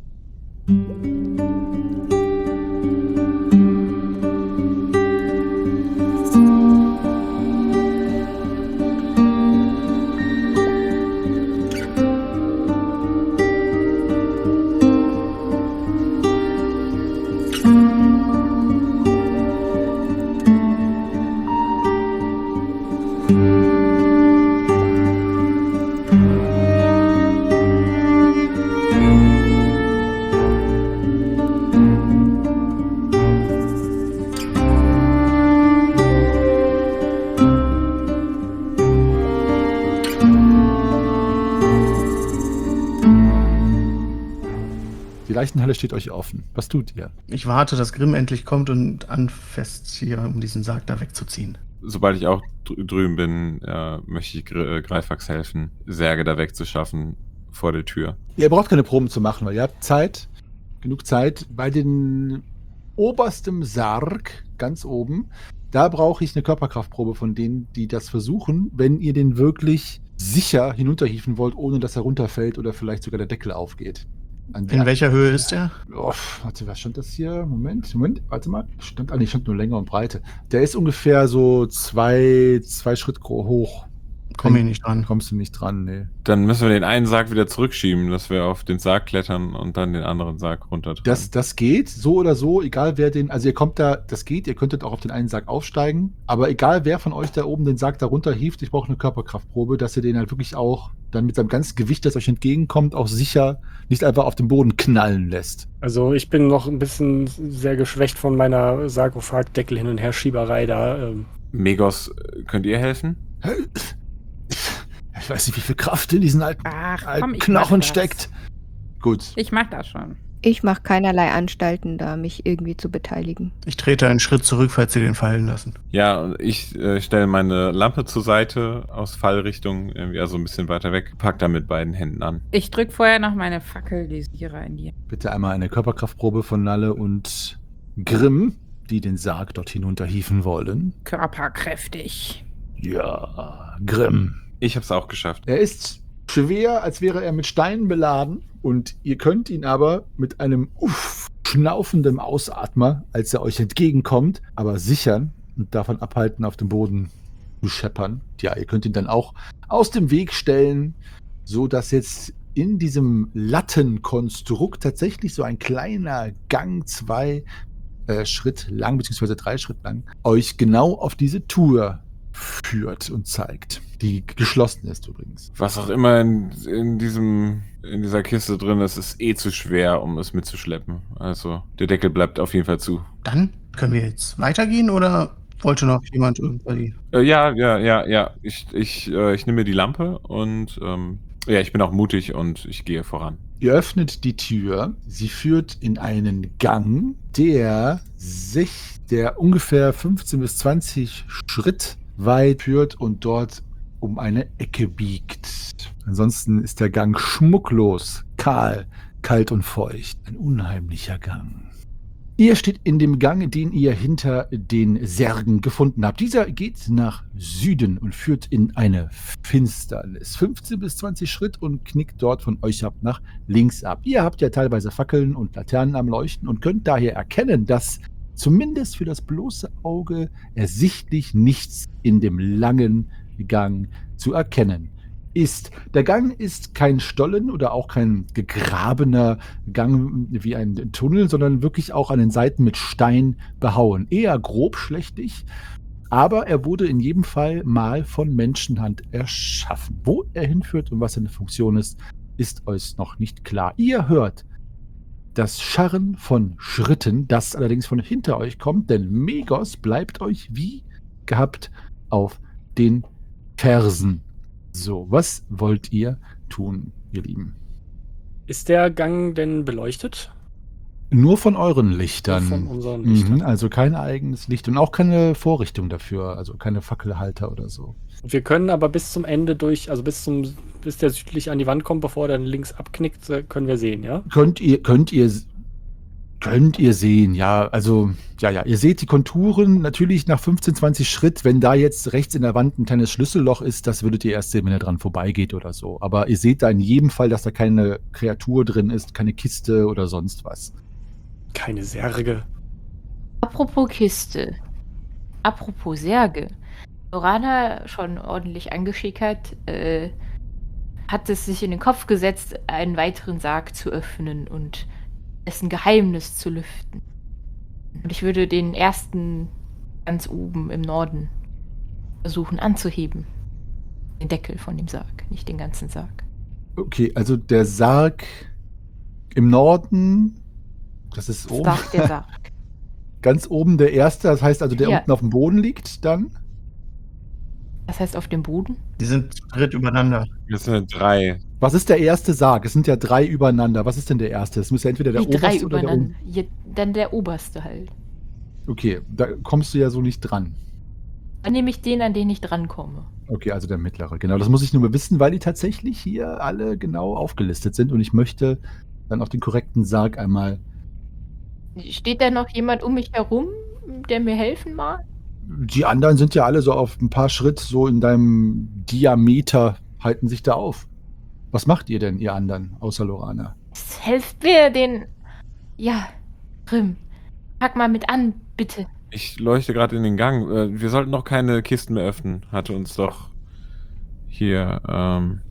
[SPEAKER 8] Die Leichenhalle steht euch offen. Was tut ihr?
[SPEAKER 6] Ich warte, dass Grimm endlich kommt und anfasst hier, um diesen Sarg da wegzuziehen.
[SPEAKER 2] Sobald ich auch drü drüben bin, äh, möchte ich Gr äh, Greifax helfen, Särge da wegzuschaffen vor der Tür.
[SPEAKER 8] Ihr braucht keine Proben zu machen, weil ihr habt Zeit, genug Zeit. Bei den obersten Sarg, ganz oben, da brauche ich eine Körperkraftprobe von denen, die das versuchen, wenn ihr den wirklich sicher hinunterhieven wollt, ohne dass er runterfällt oder vielleicht sogar der Deckel aufgeht. An
[SPEAKER 6] In welcher Höhe ist er?
[SPEAKER 8] Oh, warte, was stand das hier? Moment, Moment, warte mal. Stand, ah, nee, stand nur Länge und Breite. Der ist ungefähr so zwei, zwei Schritt gro- hoch.
[SPEAKER 6] Komm ich nicht dran.
[SPEAKER 8] Kommst du nicht dran, nee.
[SPEAKER 2] Dann müssen wir den einen Sarg wieder zurückschieben, dass wir auf den Sarg klettern und dann den anderen Sarg runtertragen.
[SPEAKER 8] Das, das geht, so oder so, egal wer den, also ihr kommt da, das geht, ihr könntet auch auf den einen Sarg aufsteigen, aber egal wer von euch da oben den Sarg da runter hieft, ich brauche eine Körperkraftprobe, dass ihr den halt wirklich auch dann mit seinem ganzen Gewicht, das euch entgegenkommt, auch sicher nicht einfach auf den Boden knallen lässt.
[SPEAKER 9] Also ich bin noch ein bisschen sehr geschwächt von meiner Sarkophagdeckel hin und her Schieberei da. Ähm.
[SPEAKER 2] Megos, könnt ihr helfen?
[SPEAKER 7] Ich weiß nicht, wie viel Kraft in diesen alten,
[SPEAKER 3] Ach,
[SPEAKER 7] alten
[SPEAKER 3] komm, ich
[SPEAKER 7] Knochen
[SPEAKER 3] mach das.
[SPEAKER 7] steckt.
[SPEAKER 8] Gut.
[SPEAKER 3] Ich mach das schon.
[SPEAKER 10] Ich mache keinerlei Anstalten, da mich irgendwie zu beteiligen.
[SPEAKER 6] Ich trete einen Schritt zurück, falls sie den fallen lassen.
[SPEAKER 2] Ja, und ich äh, stelle meine Lampe zur Seite aus Fallrichtung, irgendwie also ein bisschen weiter weg, pack da mit beiden Händen an.
[SPEAKER 3] Ich drück vorher noch meine Fackeldesierer in die.
[SPEAKER 8] Bitte einmal eine Körperkraftprobe von Nalle und Grimm, die den Sarg dort hinunterhieven wollen.
[SPEAKER 3] Körperkräftig.
[SPEAKER 8] Ja, Grimm.
[SPEAKER 2] Ich hab's auch geschafft.
[SPEAKER 8] Er ist schwer, als wäre er mit Steinen beladen. Und ihr könnt ihn aber mit einem Uff, schnaufendem Ausatmer, als er euch entgegenkommt, aber sichern und davon abhalten, auf dem Boden zu scheppern. Ja, ihr könnt ihn dann auch aus dem Weg stellen, so dass jetzt in diesem Lattenkonstrukt tatsächlich so ein kleiner Gang, zwei äh, Schritt lang, beziehungsweise drei Schritt lang, euch genau auf diese Tour führt und zeigt. Die geschlossen ist übrigens.
[SPEAKER 2] Was auch immer in, in diesem in dieser Kiste drin ist, ist eh zu schwer, um es mitzuschleppen. Also der Deckel bleibt auf jeden Fall zu.
[SPEAKER 6] Dann können wir jetzt weitergehen oder wollte noch jemand irgendwie?
[SPEAKER 2] Äh, ja, ja, ja, ja. Ich, ich, äh, ich nehme mir die Lampe und ähm, ja, ich bin auch mutig und ich gehe voran.
[SPEAKER 8] Ihr öffnet die Tür. Sie führt in einen Gang, der sich, der ungefähr fünfzehn bis zwanzig Schritt weit führt und dort um eine Ecke biegt. Ansonsten ist der Gang schmucklos, kahl, kalt und feucht. Ein unheimlicher Gang. Ihr steht in dem Gang, den ihr hinter den Särgen gefunden habt. Dieser geht nach Süden und führt in eine Finsternis. fünfzehn bis zwanzig Schritt und knickt dort von euch ab nach links ab. Ihr habt ja teilweise Fackeln und Laternen am Leuchten und könnt daher erkennen, dass zumindest für das bloße Auge ersichtlich nichts in dem langen Gang zu erkennen ist. Der Gang ist kein Stollen oder auch kein gegrabener Gang wie ein Tunnel, sondern wirklich auch an den Seiten mit Stein behauen. Eher grobschlächtig, aber er wurde in jedem Fall mal von Menschenhand erschaffen. Wo er hinführt und was seine Funktion ist, ist euch noch nicht klar. Ihr hört das Scharren von Schritten, das allerdings von hinter euch kommt, denn Megos bleibt euch wie gehabt auf den Fersen. So, was wollt ihr tun, ihr Lieben?
[SPEAKER 9] Ist der Gang denn beleuchtet?
[SPEAKER 8] Nur von euren Lichtern.
[SPEAKER 9] Nur von unseren Lichtern.
[SPEAKER 8] Mhm, also kein eigenes Licht und auch keine Vorrichtung dafür, also keine Fackelhalter oder so.
[SPEAKER 9] Wir können aber bis zum Ende durch, also bis zum, bis der südlich an die Wand kommt, bevor er dann links abknickt, können wir sehen, ja?
[SPEAKER 8] Könnt ihr, könnt ihr, könnt ihr sehen, ja, also, ja, ja, ihr seht die Konturen natürlich nach fünfzehn, zwanzig Schritt, wenn da jetzt rechts in der Wand ein kleines Schlüsselloch ist, das würdet ihr erst sehen, wenn er dran vorbeigeht oder so. Aber ihr seht da in jedem Fall, dass da keine Kreatur drin ist, keine Kiste oder sonst was.
[SPEAKER 9] Keine Särge.
[SPEAKER 5] Apropos Kiste. Apropos Särge. Lorana, schon ordentlich angeschickert, äh, hat es sich in den Kopf gesetzt, einen weiteren Sarg zu öffnen und dessen Geheimnis zu lüften. Und ich würde den ersten ganz oben im Norden versuchen anzuheben. Den Deckel von dem Sarg, nicht den ganzen Sarg.
[SPEAKER 8] Okay, also der Sarg im Norden, das ist oben.
[SPEAKER 5] Sarg der Sarg.
[SPEAKER 8] Ganz oben der erste, das heißt also, der
[SPEAKER 5] Ja.
[SPEAKER 8] unten auf dem Boden liegt dann?
[SPEAKER 5] Das heißt auf dem Boden?
[SPEAKER 6] Die sind zu dritt übereinander.
[SPEAKER 2] Das sind drei.
[SPEAKER 8] Was ist der erste Sarg? Es sind ja drei übereinander. Was ist denn der erste? Es müsste entweder der
[SPEAKER 5] Die drei
[SPEAKER 8] oberste oder der
[SPEAKER 5] übereinander.
[SPEAKER 8] un-
[SPEAKER 5] Je, dann der oberste halt.
[SPEAKER 8] Okay, da kommst du ja so nicht dran.
[SPEAKER 5] Dann nehme ich den, an den ich drankomme.
[SPEAKER 8] Okay, also der mittlere. Genau, das muss ich nur wissen, weil die tatsächlich hier alle genau aufgelistet sind und ich möchte dann auch den korrekten Sarg einmal.
[SPEAKER 5] Steht da noch jemand um mich herum, der mir helfen mag?
[SPEAKER 8] Die anderen sind ja alle so auf ein paar Schritt so in deinem Diameter, halten sich da auf. Was macht ihr denn, ihr anderen, außer Lorana?
[SPEAKER 5] Helft mir den... Ja, Grimm. Pack mal mit an, bitte.
[SPEAKER 2] Ich leuchte gerade in den Gang. Äh, Wir sollten noch keine Kisten mehr öffnen, hatte uns doch hier ähm,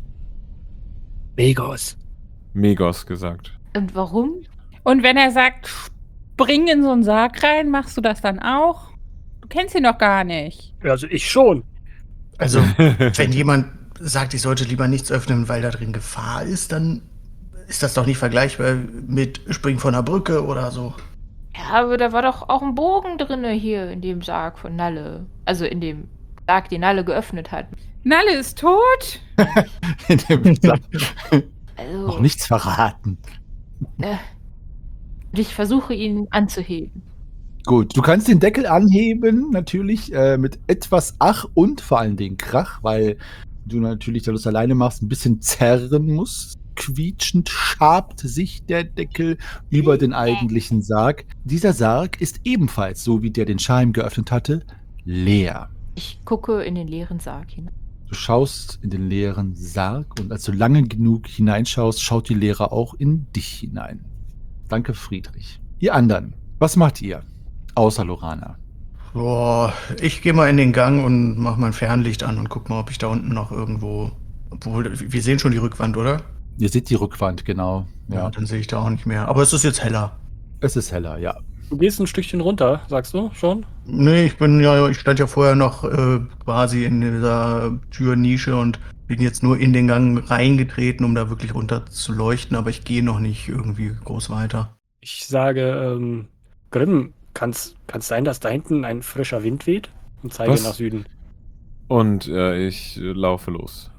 [SPEAKER 9] Megos.
[SPEAKER 2] Megos gesagt.
[SPEAKER 5] Und warum?
[SPEAKER 3] Und wenn er sagt, spring in so einen Sarg rein, machst du das dann auch? Du kennst ihn doch gar nicht.
[SPEAKER 9] Also ich schon.
[SPEAKER 6] Also, wenn jemand sagt, ich sollte lieber nichts öffnen, weil da drin Gefahr ist, dann ist das doch nicht vergleichbar mit Springen von einer Brücke oder so.
[SPEAKER 5] Ja, aber da war doch auch ein Bogen drinne hier in dem Sarg von Nalle. Also in dem Sarg, den Nalle geöffnet hat.
[SPEAKER 3] Nalle ist tot?
[SPEAKER 8] In dem Sarg.
[SPEAKER 5] Also,
[SPEAKER 8] Noch nichts verraten.
[SPEAKER 5] Äh, und ich versuche ihn anzuheben.
[SPEAKER 8] Gut, du kannst den Deckel anheben, natürlich, äh, mit etwas Ach und vor allen Dingen Krach, weil du natürlich, da du es alleine machst, ein bisschen zerren musst. Quietschend schabt sich der Deckel über den eigentlichen Sarg. Dieser Sarg ist ebenfalls, so wie der den Scheim geöffnet hatte, leer.
[SPEAKER 5] Ich gucke in den leeren Sarg hinein.
[SPEAKER 8] Du schaust in den leeren Sarg und als du lange genug hineinschaust, schaut die Leere auch in dich hinein. Danke, Friedrich. Ihr anderen, was macht ihr? Außer Lorana.
[SPEAKER 6] Boah, ich gehe mal in den Gang und mach mein Fernlicht an und guck mal, ob ich da unten noch irgendwo. Obwohl, wir sehen schon die Rückwand, oder?
[SPEAKER 8] Ihr seht die Rückwand, genau.
[SPEAKER 6] Ja,
[SPEAKER 8] Ja,
[SPEAKER 6] dann sehe ich da auch nicht mehr. Aber es ist jetzt heller.
[SPEAKER 8] es ist heller, ja.
[SPEAKER 9] Du gehst ein Stückchen runter, sagst du schon?
[SPEAKER 6] Nee, ich bin ja, ich stand ja vorher noch äh, quasi in dieser Türnische und bin jetzt nur in den Gang reingetreten, um da wirklich runter zu leuchten, aber ich gehe noch nicht irgendwie groß weiter.
[SPEAKER 9] Ich sage, ähm, Grimm, kann es sein, dass da hinten ein frischer Wind weht? Und zeige
[SPEAKER 2] Was?
[SPEAKER 9] nach Süden.
[SPEAKER 2] Und äh, ich äh, laufe los.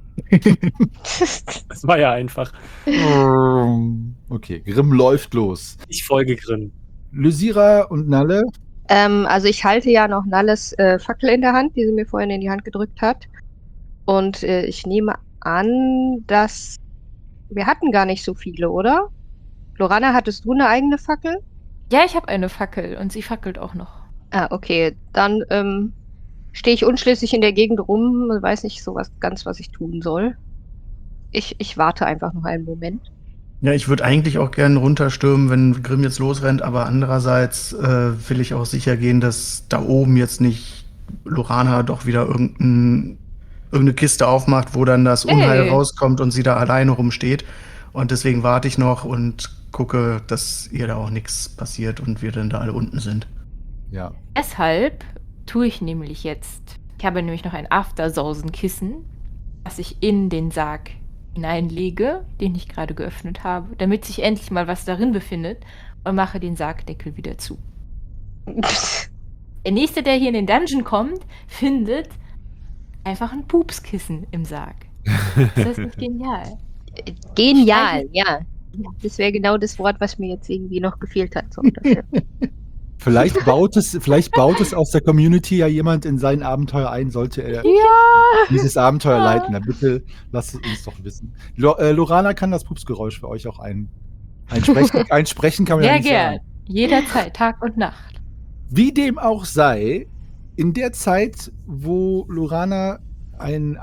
[SPEAKER 9] Das war ja einfach.
[SPEAKER 8] Okay, Grimm läuft los.
[SPEAKER 9] Ich folge Grimm.
[SPEAKER 8] Lysira und Nalle,
[SPEAKER 10] Ähm, also ich halte ja noch Nalles äh, Fackel in der Hand, die sie mir vorhin in die Hand gedrückt hat. Und äh, ich nehme an, dass wir hatten gar nicht so viele, oder? Lorana, hattest du eine eigene Fackel?
[SPEAKER 5] Ja, ich habe eine Fackel und sie fackelt auch noch.
[SPEAKER 10] Ah, okay. Dann ähm, stehe ich unschlüssig in der Gegend rum, weiß nicht so was ganz, was ich tun soll. Ich, ich warte einfach noch einen Moment.
[SPEAKER 6] Ja, ich würde eigentlich auch gerne runterstürmen, wenn Grimm jetzt losrennt, aber andererseits äh, will ich auch sicher gehen, dass da oben jetzt nicht Lorana doch wieder irgendein, irgendeine Kiste aufmacht, wo dann das Unheil
[SPEAKER 5] Hey.
[SPEAKER 6] rauskommt und sie da alleine rumsteht. Und deswegen warte ich noch und gucke, dass ihr da auch nichts passiert und wir dann da alle unten sind.
[SPEAKER 8] Ja.
[SPEAKER 5] Deshalb tue ich nämlich jetzt, ich habe nämlich noch ein Aftersausen-Kissen, das ich in den Sarg hineinlege, den ich gerade geöffnet habe, damit sich endlich mal was darin befindet, und mache den Sargdeckel wieder zu. Der Nächste, der hier in den Dungeon kommt, findet einfach ein Pupskissen im Sarg. Das ist genial.
[SPEAKER 10] Genial, ja. Das wäre genau das Wort, was mir jetzt irgendwie noch gefehlt hat. So dafür.
[SPEAKER 8] Vielleicht baut es, vielleicht baut es aus der Community ja jemand in sein Abenteuer ein, sollte er
[SPEAKER 10] Ja!
[SPEAKER 8] dieses Abenteuer leiten. Na, bitte lasst es uns doch wissen. Lo, äh, Lorana kann das Pupsgeräusch für euch auch ein, einsprechen. Einsprechen kann man ja
[SPEAKER 5] Sehr
[SPEAKER 8] nicht
[SPEAKER 5] gern.
[SPEAKER 8] sagen.
[SPEAKER 5] Jederzeit, Tag und Nacht.
[SPEAKER 8] Wie dem auch sei, in der Zeit, wo Lorana ein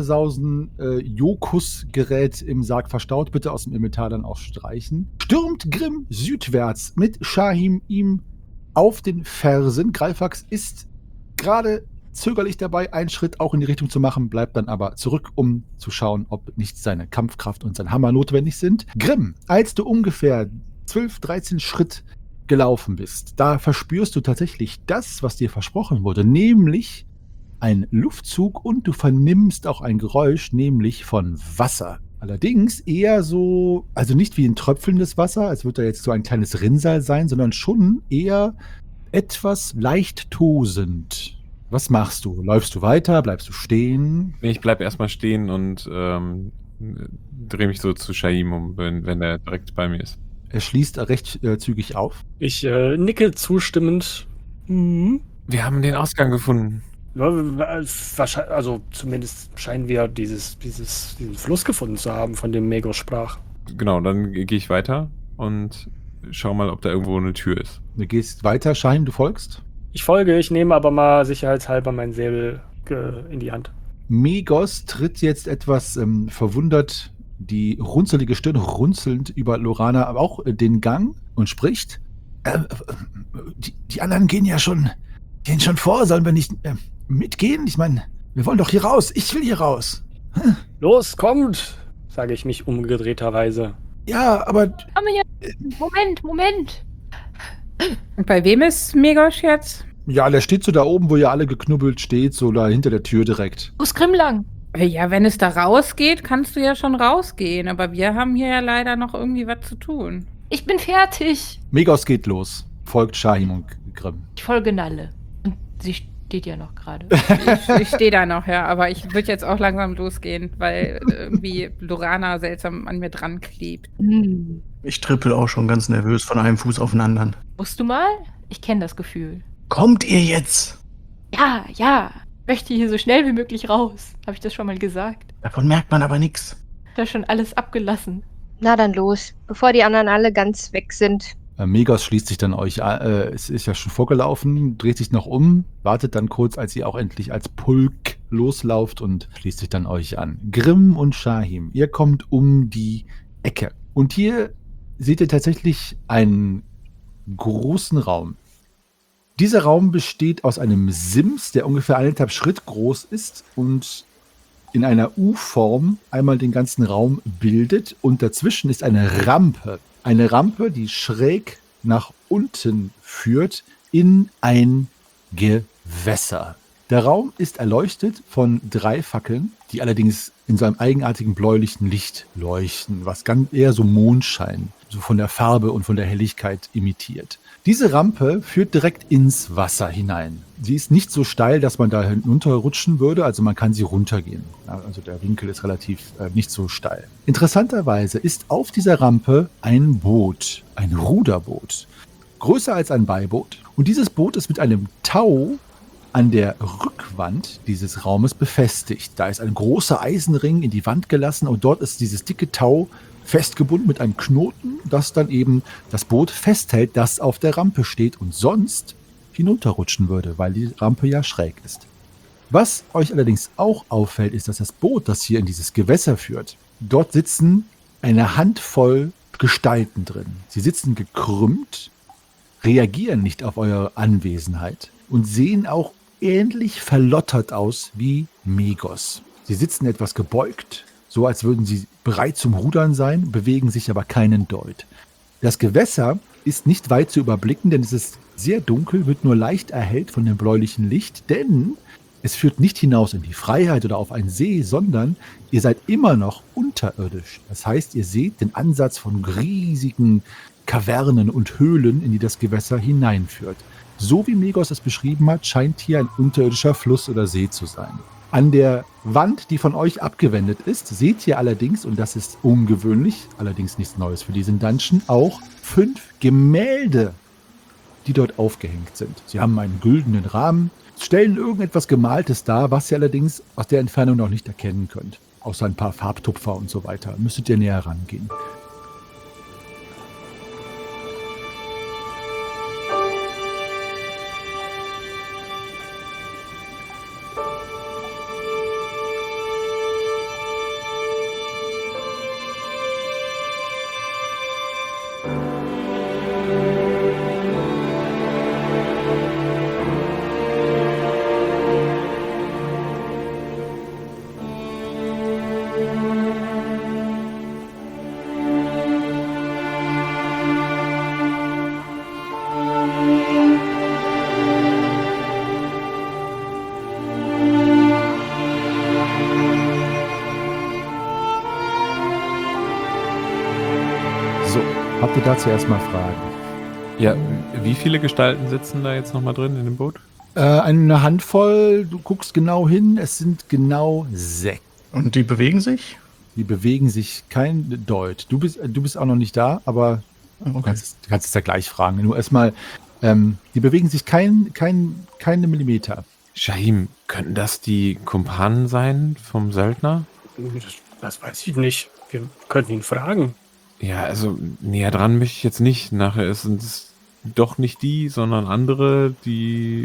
[SPEAKER 8] Aftersausen-Jokus-Gerät im Sarg verstaut, bitte aus dem Inventar dann auch streichen, stürmt Grimm südwärts mit Shahim ihm auf den Fersen. Greifax ist gerade zögerlich dabei, einen Schritt auch in die Richtung zu machen, bleibt dann aber zurück, um zu schauen, ob nicht seine Kampfkraft und sein Hammer notwendig sind. Grimm, als du ungefähr zwölf, dreizehn Schritt gelaufen bist, da verspürst du tatsächlich das, was dir versprochen wurde, nämlich ein Luftzug, und du vernimmst auch ein Geräusch, nämlich von Wasser. Allerdings eher so, also nicht wie ein tröpfelndes Wasser, als würde da jetzt so ein kleines Rinnsal sein, sondern schon eher etwas leicht tosend. Was machst du? Läufst du weiter? Bleibst du stehen?
[SPEAKER 2] Nee, ich bleib erstmal stehen und ähm, drehe mich so zu Shaim um, wenn, wenn er direkt bei mir ist.
[SPEAKER 8] Er schließt recht äh, zügig auf.
[SPEAKER 9] Ich äh, nicke zustimmend. Mhm.
[SPEAKER 2] Wir haben den Ausgang gefunden.
[SPEAKER 9] Ja, wahrscheinlich, also zumindest scheinen wir dieses, dieses, diesen Fluss gefunden zu haben, von dem Megos sprach.
[SPEAKER 2] Genau, dann gehe ich weiter und schau mal, ob da irgendwo eine Tür ist.
[SPEAKER 8] Du gehst weiter, Shahim, du folgst.
[SPEAKER 9] Ich folge, ich nehme aber mal sicherheitshalber meinen Säbel äh, in die Hand.
[SPEAKER 8] Megos tritt jetzt etwas ähm, verwundert, die runzelige Stirn runzelnd über Lorana, aber auch äh, den Gang und spricht.
[SPEAKER 7] Äh, äh, die, die anderen gehen ja schon, gehen schon vor. Sollen wir nicht äh, mitgehen? Ich meine, wir wollen doch hier raus. Ich will hier raus. Hm.
[SPEAKER 9] Los, kommt, sage ich mich umgedrehterweise.
[SPEAKER 7] Ja, aber...
[SPEAKER 5] Komm hier. Moment, Moment.
[SPEAKER 3] Und bei wem ist Megos jetzt?
[SPEAKER 8] Ja, der steht so da oben, wo ihr alle geknubbelt steht, so da hinter der Tür direkt.
[SPEAKER 5] Wo ist Grimm lang?
[SPEAKER 3] Ja, wenn es da rausgeht, kannst du ja schon rausgehen. Aber wir haben hier ja leider noch irgendwie was zu tun.
[SPEAKER 5] Ich bin fertig.
[SPEAKER 8] Megos geht los, folgt Shahim und Grimm.
[SPEAKER 5] Ich folge Nalle. Und sie steht ja noch gerade.
[SPEAKER 3] Ich, ich stehe da noch, ja. Aber ich würde jetzt auch langsam losgehen, weil irgendwie Lorana seltsam an mir dran klebt.
[SPEAKER 5] Hm.
[SPEAKER 6] Ich trippel auch schon ganz nervös von einem Fuß auf den anderen.
[SPEAKER 5] Musst du mal? Ich kenne das Gefühl.
[SPEAKER 6] Kommt ihr jetzt?
[SPEAKER 5] Ja, ja. Ich möchte hier so schnell wie möglich raus. Habe ich das schon mal gesagt?
[SPEAKER 6] Davon merkt man aber nichts.
[SPEAKER 5] Da schon alles abgelassen.
[SPEAKER 10] Na dann los, bevor die anderen alle ganz weg sind.
[SPEAKER 8] Äh, Megos schließt sich dann euch an, äh, es ist ja schon vorgelaufen, dreht sich noch um, wartet dann kurz, als ihr auch endlich als Pulk loslauft und schließt sich dann euch an. Grimm und Shahim, ihr kommt um die Ecke. Und hier seht ihr tatsächlich einen großen Raum. Dieser Raum besteht aus einem Sims, der ungefähr eineinhalb Schritt groß ist und in einer U-Form einmal den ganzen Raum bildet. Und dazwischen ist eine Rampe. Eine Rampe, die schräg nach unten führt in ein Gewässer. Der Raum ist erleuchtet von drei Fackeln, die allerdings in so einem eigenartigen bläulichen Licht leuchten, was ganz eher so Mondschein, so von der Farbe und von der Helligkeit imitiert. Diese Rampe führt direkt ins Wasser hinein. Sie ist nicht so steil, dass man da hinunterrutschen würde, also man kann sie runtergehen. Also der Winkel ist relativ äh, nicht so steil. Interessanterweise ist auf dieser Rampe ein Boot, ein Ruderboot, größer als ein Beiboot. Und dieses Boot ist mit einem Tau an der Rückwand Rückwand dieses Raumes befestigt. Da ist ein großer Eisenring in die Wand gelassen und dort ist dieses dicke Tau festgebunden mit einem Knoten, das dann eben das Boot festhält, das auf der Rampe steht und sonst hinunterrutschen würde, weil die Rampe ja schräg ist. Was euch allerdings auch auffällt, ist, dass das Boot, das hier in dieses Gewässer führt, dort sitzen eine Handvoll Gestalten drin. Sie sitzen gekrümmt, reagieren nicht auf eure Anwesenheit und sehen auch ähnlich verlottert aus wie Megos. Sie sitzen etwas gebeugt, so als würden sie bereit zum Rudern sein, bewegen sich aber keinen Deut. Das Gewässer ist nicht weit zu überblicken, denn es ist sehr dunkel, wird nur leicht erhellt von dem bläulichen Licht, denn es führt nicht hinaus in die Freiheit oder auf einen See, sondern ihr seid immer noch unterirdisch. Das heißt, ihr seht den Ansatz von riesigen Kavernen und Höhlen, in die das Gewässer hineinführt. So wie Megos es beschrieben hat, scheint hier ein unterirdischer Fluss oder See zu sein. An der Wand, die von euch abgewendet ist, seht ihr allerdings, und das ist ungewöhnlich, allerdings nichts Neues für diesen Dungeon, auch fünf Gemälde, die dort aufgehängt sind. Sie haben einen güldenen Rahmen, stellen irgendetwas Gemaltes dar, was ihr allerdings aus der Entfernung noch nicht erkennen könnt. Außer ein paar Farbtupfer und so weiter. Müsstet ihr näher rangehen. Habt ihr dazu erstmal Fragen?
[SPEAKER 2] Ja, wie viele Gestalten sitzen da jetzt nochmal drin in dem Boot?
[SPEAKER 8] Äh, eine Handvoll, du guckst genau hin, es sind genau sechs.
[SPEAKER 6] Und die bewegen sich?
[SPEAKER 8] Die bewegen sich kein Deut. Du bist, du bist auch noch nicht da, aber
[SPEAKER 6] Okay.
[SPEAKER 8] du kannst, du kannst es ja gleich fragen. Nur erstmal, ähm, die bewegen sich kein, kein, keine Millimeter.
[SPEAKER 2] Shahim, könnten das die Kumpanen sein vom Söldner?
[SPEAKER 9] Das, das weiß ich nicht. Wir könnten ihn fragen.
[SPEAKER 2] Ja, also näher dran möchte ich jetzt nicht. Nachher sind es doch nicht die, sondern andere, die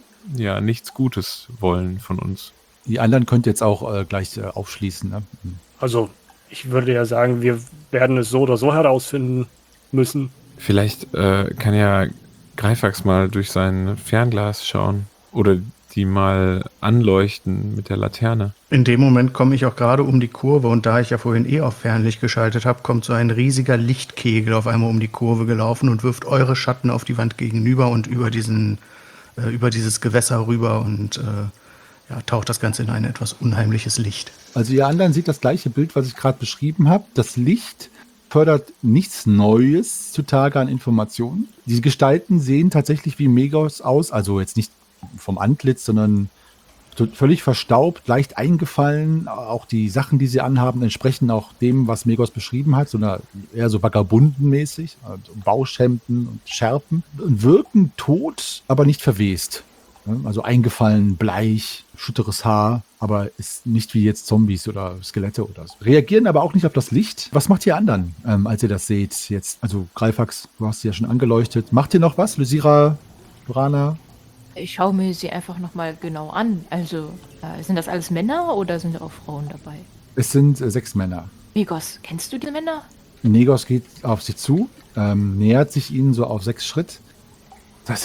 [SPEAKER 2] ja nichts Gutes wollen von uns.
[SPEAKER 8] Die anderen könnt ihr jetzt auch äh, gleich äh, aufschließen. Ne?
[SPEAKER 9] Also, ich würde ja sagen, wir werden es so oder so herausfinden müssen.
[SPEAKER 2] Vielleicht äh, kann ja Greifax mal durch sein Fernglas schauen oder die mal anleuchten mit der Laterne.
[SPEAKER 6] In dem Moment komme ich auch gerade um die Kurve und da ich ja vorhin eh auf Fernlicht geschaltet habe, kommt so ein riesiger Lichtkegel auf einmal um die Kurve gelaufen und wirft eure Schatten auf die Wand gegenüber und über diesen, äh, über dieses Gewässer rüber und äh, ja, taucht das Ganze in ein etwas unheimliches Licht.
[SPEAKER 8] Also ihr anderen seht das gleiche Bild, was ich gerade beschrieben habe. Das Licht fördert nichts Neues zutage an Informationen. Diese Gestalten sehen tatsächlich wie Megos aus, also jetzt nicht vom Antlitz, sondern völlig verstaubt, leicht eingefallen. Auch die Sachen, die sie anhaben, entsprechen auch dem, was Megos beschrieben hat, so eine, eher so vagabundenmäßig, also Bauschhemden und Schärpen, und wirken tot, aber nicht verwest. Also eingefallen, bleich, schütteres Haar, aber ist nicht wie jetzt Zombies oder Skelette oder so. Reagieren aber auch nicht auf das Licht. Was macht ihr anderen, ähm, als ihr das seht jetzt? Also Greifax, du hast sie ja schon angeleuchtet. Macht ihr noch was? Lysira, Lorana?
[SPEAKER 5] Ich schaue mir sie einfach nochmal genau an. Also, äh, sind das alles Männer oder sind auch Frauen dabei?
[SPEAKER 8] Es sind äh, sechs Männer.
[SPEAKER 5] Migos, kennst du die Männer?
[SPEAKER 8] Negos geht auf sie zu, ähm, nähert sich ihnen so auf sechs Schritt. Das,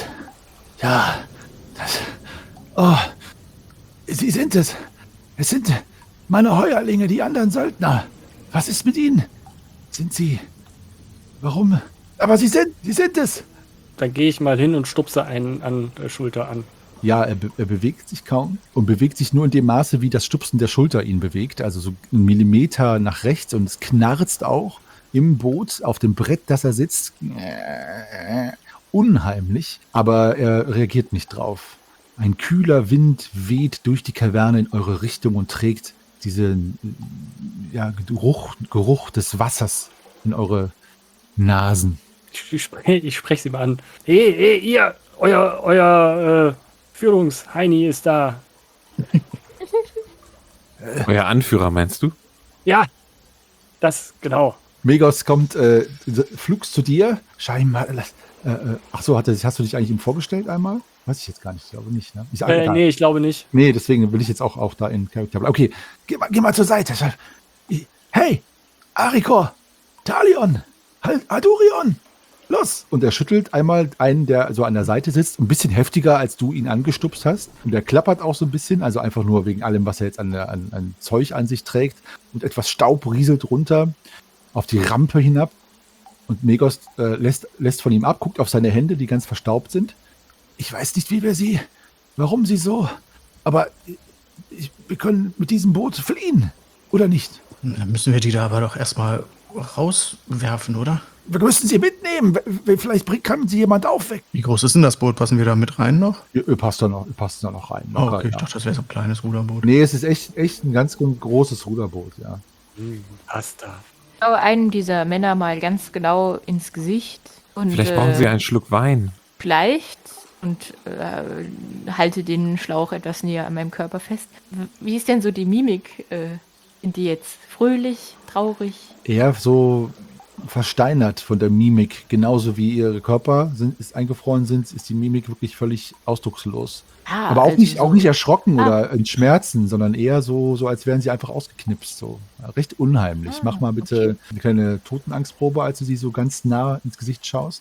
[SPEAKER 8] ja, das, oh, sie sind es. Es sind meine Heuerlinge, die anderen Söldner. Was ist mit ihnen? Sind sie, warum? Aber sie sind, sie sind es.
[SPEAKER 9] Dann gehe ich mal hin und stupse einen an der Schulter an.
[SPEAKER 8] Ja, er, be er bewegt sich kaum und bewegt sich nur in dem Maße, wie das Stupsen der Schulter ihn bewegt. Also so einen Millimeter nach rechts und es knarzt auch im Boot auf dem Brett, das er sitzt. Unheimlich, aber er reagiert nicht drauf. Ein kühler Wind weht durch die Kaverne in eure Richtung und trägt diesen ja, Geruch, Geruch des Wassers in eure Nasen.
[SPEAKER 9] Ich spreche ich sprech sie mal an. Hey, hey, ihr, euer, euer äh, Führungsheini ist da.
[SPEAKER 2] Euer Anführer, meinst du?
[SPEAKER 9] Ja, das, genau.
[SPEAKER 8] Megos kommt äh, flugs zu dir. Scheinbar. Äh, äh, ach so, hat er, hast du dich eigentlich ihm vorgestellt einmal? Weiß ich jetzt gar nicht. Ich glaube nicht. Ne? Ich,
[SPEAKER 9] Äh, nee, ich glaube nicht.
[SPEAKER 8] Nee, deswegen will ich jetzt auch, auch da in Charakter bleiben. Okay, geh mal, geh mal zur Seite. Hey, Arikor, Talion, Adurion, los! Und er schüttelt einmal einen, der so an der Seite sitzt, ein bisschen heftiger, als du ihn angestupst hast. Und er klappert auch so ein bisschen, also einfach nur wegen allem, was er jetzt an, der, an, an Zeug an sich trägt. Und etwas Staub rieselt runter auf die Rampe hinab. Und Megos äh, lässt, lässt von ihm ab, guckt auf seine Hände, die ganz verstaubt sind. Ich weiß nicht, wie wir sie, warum sie so, aber ich, wir können mit diesem Boot fliehen, oder nicht?
[SPEAKER 6] Dann müssen wir die da aber doch erstmal rauswerfen, oder?
[SPEAKER 7] Wir müssen sie mitnehmen. Vielleicht bringt, kann sie jemand aufwecken.
[SPEAKER 6] Wie groß ist denn das Boot? Passen wir da mit rein noch?
[SPEAKER 8] Ihr, ihr passt da noch, ihr passt da noch rein.
[SPEAKER 6] Oh, okay, ich dachte, das wäre so ein kleines Ruderboot.
[SPEAKER 8] Nee, es ist echt, echt ein ganz großes Ruderboot, ja.
[SPEAKER 9] Hm, Pasta.
[SPEAKER 5] Ich schaue einen dieser Männer mal ganz genau ins Gesicht. Und,
[SPEAKER 2] Vielleicht
[SPEAKER 5] äh,
[SPEAKER 2] brauchen sie einen Schluck Wein.
[SPEAKER 5] Vielleicht und äh, halte den Schlauch etwas näher an meinem Körper fest. Wie ist denn so die Mimik? Äh, sind die jetzt fröhlich, traurig?
[SPEAKER 8] Eher so versteinert von der Mimik. Genauso wie ihre Körper sind, ist eingefroren sind, ist die Mimik wirklich völlig ausdruckslos.
[SPEAKER 5] Ah,
[SPEAKER 8] Aber auch,
[SPEAKER 5] also
[SPEAKER 8] nicht,
[SPEAKER 5] so-
[SPEAKER 8] auch nicht erschrocken
[SPEAKER 5] Ah.
[SPEAKER 8] oder in Schmerzen, sondern eher so, so als wären sie einfach ausgeknipst. So. Ja, recht unheimlich.
[SPEAKER 5] Ah,
[SPEAKER 8] Mach mal bitte eine kleine Totenangstprobe, als du sie so ganz nah ins Gesicht schaust.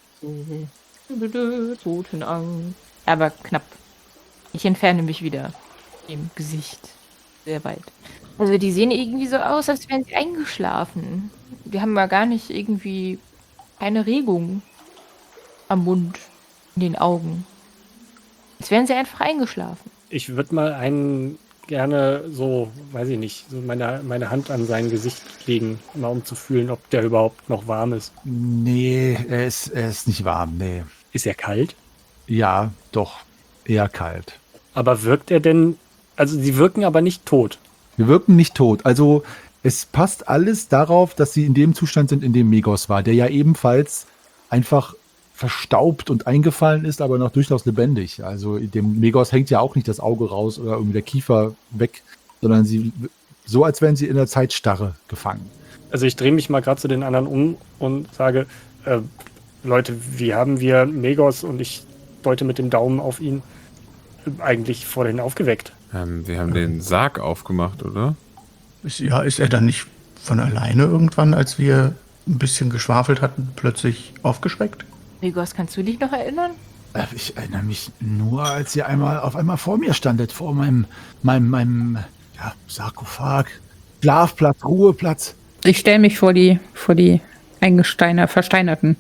[SPEAKER 5] Totenangst. Aber knapp. Ich entferne mich wieder im Gesicht. Sehr weit. Also die sehen irgendwie so aus, als wären sie eingeschlafen. Die haben ja gar nicht irgendwie keine Regung am Mund, in den Augen. Als wären sie einfach eingeschlafen.
[SPEAKER 9] Ich würde mal einen gerne so, weiß ich nicht, so meine, meine Hand an sein Gesicht legen, mal um zu fühlen, ob der überhaupt noch warm ist.
[SPEAKER 8] Nee, er ist, er ist nicht warm, nee.
[SPEAKER 9] Ist er kalt?
[SPEAKER 8] Ja, doch, eher kalt.
[SPEAKER 9] Aber wirkt er denn, also sie wirken aber nicht tot.
[SPEAKER 8] Wir wirken nicht tot. Also es passt alles darauf, dass sie in dem Zustand sind, in dem Megos war, der ja ebenfalls einfach verstaubt und eingefallen ist, aber noch durchaus lebendig. Also dem Megos hängt ja auch nicht das Auge raus oder irgendwie der Kiefer weg, sondern sie so, als wären sie in der Zeitstarre gefangen.
[SPEAKER 9] Also ich drehe mich mal gerade zu den anderen um und sage, äh, Leute, wie haben wir Megos, und ich deute mit dem Daumen auf ihn, eigentlich vorhin aufgeweckt?
[SPEAKER 2] Ähm, wir haben den Sarg aufgemacht, oder?
[SPEAKER 6] Ist, ja, ist er dann nicht von alleine irgendwann, als wir ein bisschen geschwafelt hatten, plötzlich aufgeschreckt?
[SPEAKER 5] Megos, kannst du dich noch erinnern?
[SPEAKER 7] Äh, Ich erinnere mich nur, als ihr einmal auf einmal vor mir standet, vor meinem, meinem, meinem ja, Sarkophag, Schlafplatz, Ruheplatz.
[SPEAKER 3] Ich stelle mich vor die, vor die Eingesteiner, Versteinerten.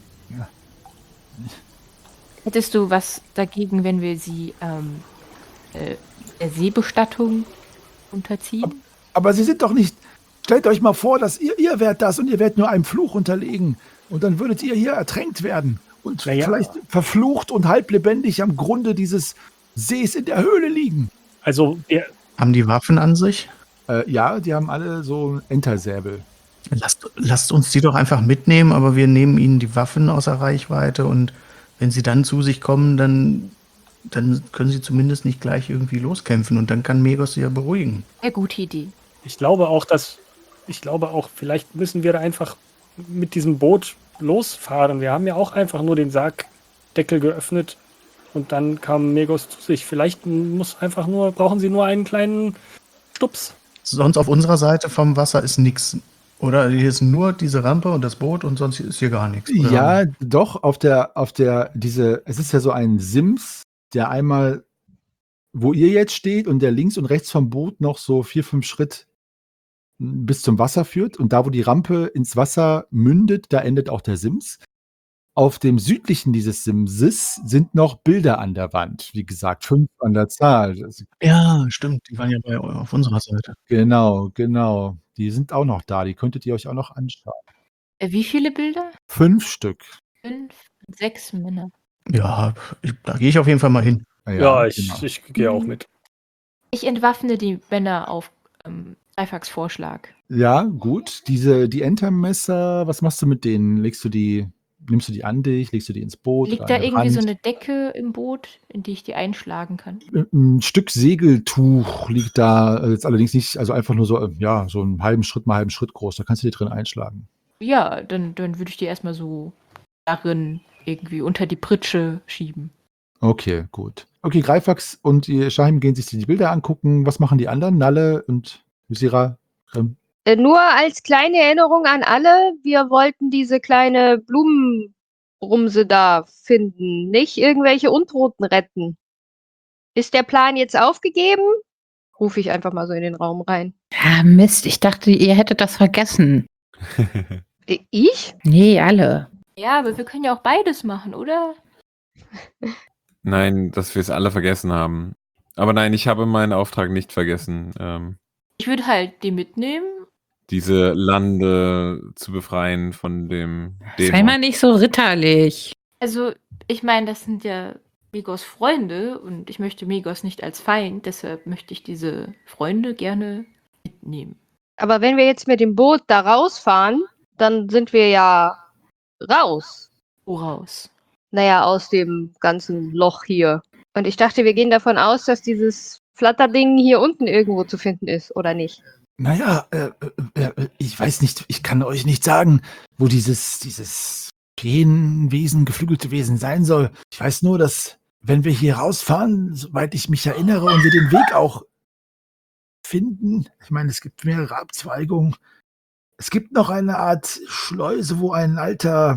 [SPEAKER 5] Hättest du was dagegen, wenn wir sie ähm, äh, der Seebestattung unterziehen?
[SPEAKER 7] Aber sie sind doch nicht. Stellt euch mal vor, dass ihr, ihr wärt das und ihr werdet nur einem Fluch unterlegen. Und dann würdet ihr hier ertränkt werden. Und
[SPEAKER 9] Naja.
[SPEAKER 7] vielleicht verflucht und halblebendig am Grunde dieses Sees in der Höhle liegen.
[SPEAKER 9] Also wir,
[SPEAKER 6] Haben die Waffen an sich?
[SPEAKER 8] Äh, ja, die haben alle so Entersäbel.
[SPEAKER 6] Lasst, lasst uns die doch einfach mitnehmen, aber wir nehmen ihnen die Waffen außer Reichweite und wenn sie dann zu sich kommen, dann, dann können sie zumindest nicht gleich irgendwie loskämpfen und dann kann Megos sie ja beruhigen.
[SPEAKER 5] Sehr gute Idee.
[SPEAKER 9] ich glaube auch, dass, ich glaube auch, vielleicht müssen wir da einfach mit diesem Boot losfahren. Wir haben ja auch einfach nur den Sargdeckel geöffnet und dann kam Megos zu sich. Vielleicht muss einfach nur, brauchen sie nur einen kleinen Stups.
[SPEAKER 6] Sonst auf unserer Seite vom Wasser ist nichts. Oder hier ist nur diese Rampe und das Boot und sonst ist hier gar nichts. Oder?
[SPEAKER 8] Ja, doch, auf der, auf der, diese, es ist ja so ein Sims, der einmal, wo ihr jetzt steht und der links und rechts vom Boot noch so vier, fünf Schritt bis zum Wasser führt und da, wo die Rampe ins Wasser mündet, da endet auch der Sims. Auf dem südlichen dieses Simses sind noch Bilder an der Wand, wie gesagt, fünf an der Zahl. Das,
[SPEAKER 6] Ja, stimmt. Die waren ja bei, auf unserer Seite.
[SPEAKER 8] genau, genau. Die sind auch noch da, die könntet ihr euch auch noch anschauen.
[SPEAKER 5] Äh, wie viele Bilder?
[SPEAKER 8] Fünf Stück.
[SPEAKER 5] Fünf, sechs Männer.
[SPEAKER 6] Ja, ich, da gehe ich auf jeden Fall mal hin.
[SPEAKER 9] Ja, ich,
[SPEAKER 8] genau.
[SPEAKER 9] ich gehe auch mit.
[SPEAKER 5] Ich entwaffne die Männer auf ähm, Dreifachs Vorschlag.
[SPEAKER 8] Ja, gut. Diese, die Entermesser, was machst du mit denen? Legst du die, nimmst du die an dich, legst du die ins Boot?
[SPEAKER 5] Liegt
[SPEAKER 8] oder
[SPEAKER 5] da
[SPEAKER 8] an den
[SPEAKER 5] irgendwie so
[SPEAKER 8] Rand?
[SPEAKER 5] eine Decke im Boot, in die ich die einschlagen kann?
[SPEAKER 8] Ein Stück Segeltuch liegt da, äh, jetzt allerdings nicht, also einfach nur so, äh, ja, so einen halben Schritt mal halben Schritt groß. Da kannst du die drin einschlagen.
[SPEAKER 5] Ja, dann, dann würde ich die erstmal so darin irgendwie unter die Pritsche schieben.
[SPEAKER 8] Okay, gut. Okay, Greifax und ihr Shahim gehen sich die Bilder angucken. Was machen die anderen? Nalle und Ysira? Ähm,
[SPEAKER 10] Äh, Nur als kleine Erinnerung an alle, wir wollten diese kleine Blumenbrumse da finden, nicht irgendwelche Untoten retten. Ist der Plan jetzt aufgegeben? Rufe ich einfach mal so in den Raum rein.
[SPEAKER 3] Ah, Mist, ich dachte, ihr hättet das vergessen.
[SPEAKER 10] Äh, Ich?
[SPEAKER 3] Nee, alle.
[SPEAKER 5] Ja, aber wir können ja auch beides machen, oder?
[SPEAKER 2] Nein, dass wir es alle vergessen haben. Aber nein, ich habe meinen Auftrag nicht vergessen, ähm,
[SPEAKER 5] Ich würde halt die mitnehmen.
[SPEAKER 2] diese Lande zu befreien von dem
[SPEAKER 3] Sei
[SPEAKER 2] Dämon.
[SPEAKER 3] mal nicht so ritterlich.
[SPEAKER 5] Also, ich meine, das sind ja Megos Freunde und ich möchte Megos nicht als Feind, deshalb möchte ich diese Freunde gerne mitnehmen.
[SPEAKER 10] Aber wenn wir jetzt mit dem Boot da rausfahren, dann sind wir ja raus.
[SPEAKER 5] Woraus?
[SPEAKER 10] Naja, aus dem ganzen Loch hier. Und ich dachte, wir gehen davon aus, dass dieses Flatterding hier unten irgendwo zu finden ist, oder nicht?
[SPEAKER 7] Naja, äh, äh, äh, ich weiß nicht, ich kann euch nicht sagen, wo dieses, dieses Feenwesen, geflügelte Wesen sein soll. Ich weiß nur, dass, wenn wir hier rausfahren, soweit ich mich erinnere, und wir den Weg auch finden, ich meine, es gibt mehrere Abzweigungen. Es gibt noch eine Art Schleuse, wo ein alter,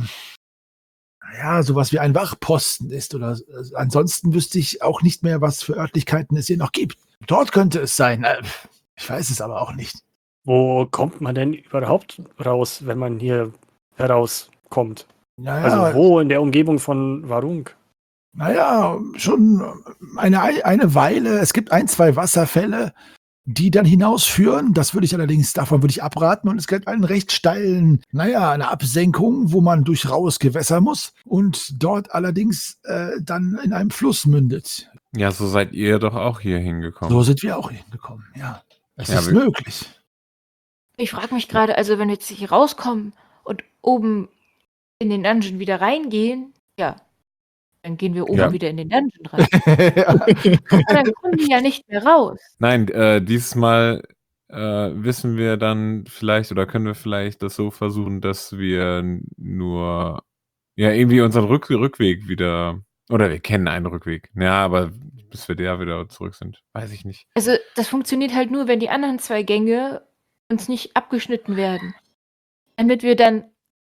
[SPEAKER 7] naja, sowas wie ein Wachposten ist. Oder äh, ansonsten wüsste ich auch nicht mehr, was für Örtlichkeiten es hier noch gibt. Dort könnte es sein. Äh, ich weiß es aber auch nicht.
[SPEAKER 9] Wo kommt man denn überhaupt raus, wenn man hier herauskommt?
[SPEAKER 7] Naja,
[SPEAKER 9] Also wo in der Umgebung von Varung?
[SPEAKER 7] Naja, schon eine, eine Weile. Es gibt ein, zwei Wasserfälle, die dann hinausführen. Das würde ich allerdings, davon würde ich abraten. Und es gibt einen recht steilen, naja, eine Absenkung, wo man durch raues Gewässer muss und dort allerdings äh, dann in einem Fluss mündet.
[SPEAKER 2] Ja, so seid ihr doch auch hier hingekommen.
[SPEAKER 7] So sind wir auch hingekommen, ja. Es
[SPEAKER 2] Ja,
[SPEAKER 7] ist
[SPEAKER 2] wir-
[SPEAKER 7] möglich.
[SPEAKER 5] Ich frage mich gerade, also wenn wir jetzt hier rauskommen und oben in den Dungeon wieder reingehen, ja, dann gehen wir oben
[SPEAKER 2] Ja.
[SPEAKER 5] wieder in den Dungeon rein. Aber dann kommen wir ja nicht mehr raus.
[SPEAKER 2] Nein, äh, dieses Mal äh, wissen wir dann vielleicht oder können wir vielleicht das so versuchen, dass wir nur ja irgendwie unseren Rück Rückweg wieder oder wir kennen einen Rückweg. Ja, aber bis wir da wieder zurück sind, weiß ich nicht.
[SPEAKER 5] Also das funktioniert halt nur, wenn die anderen zwei Gänge uns nicht abgeschnitten werden. Damit wir dann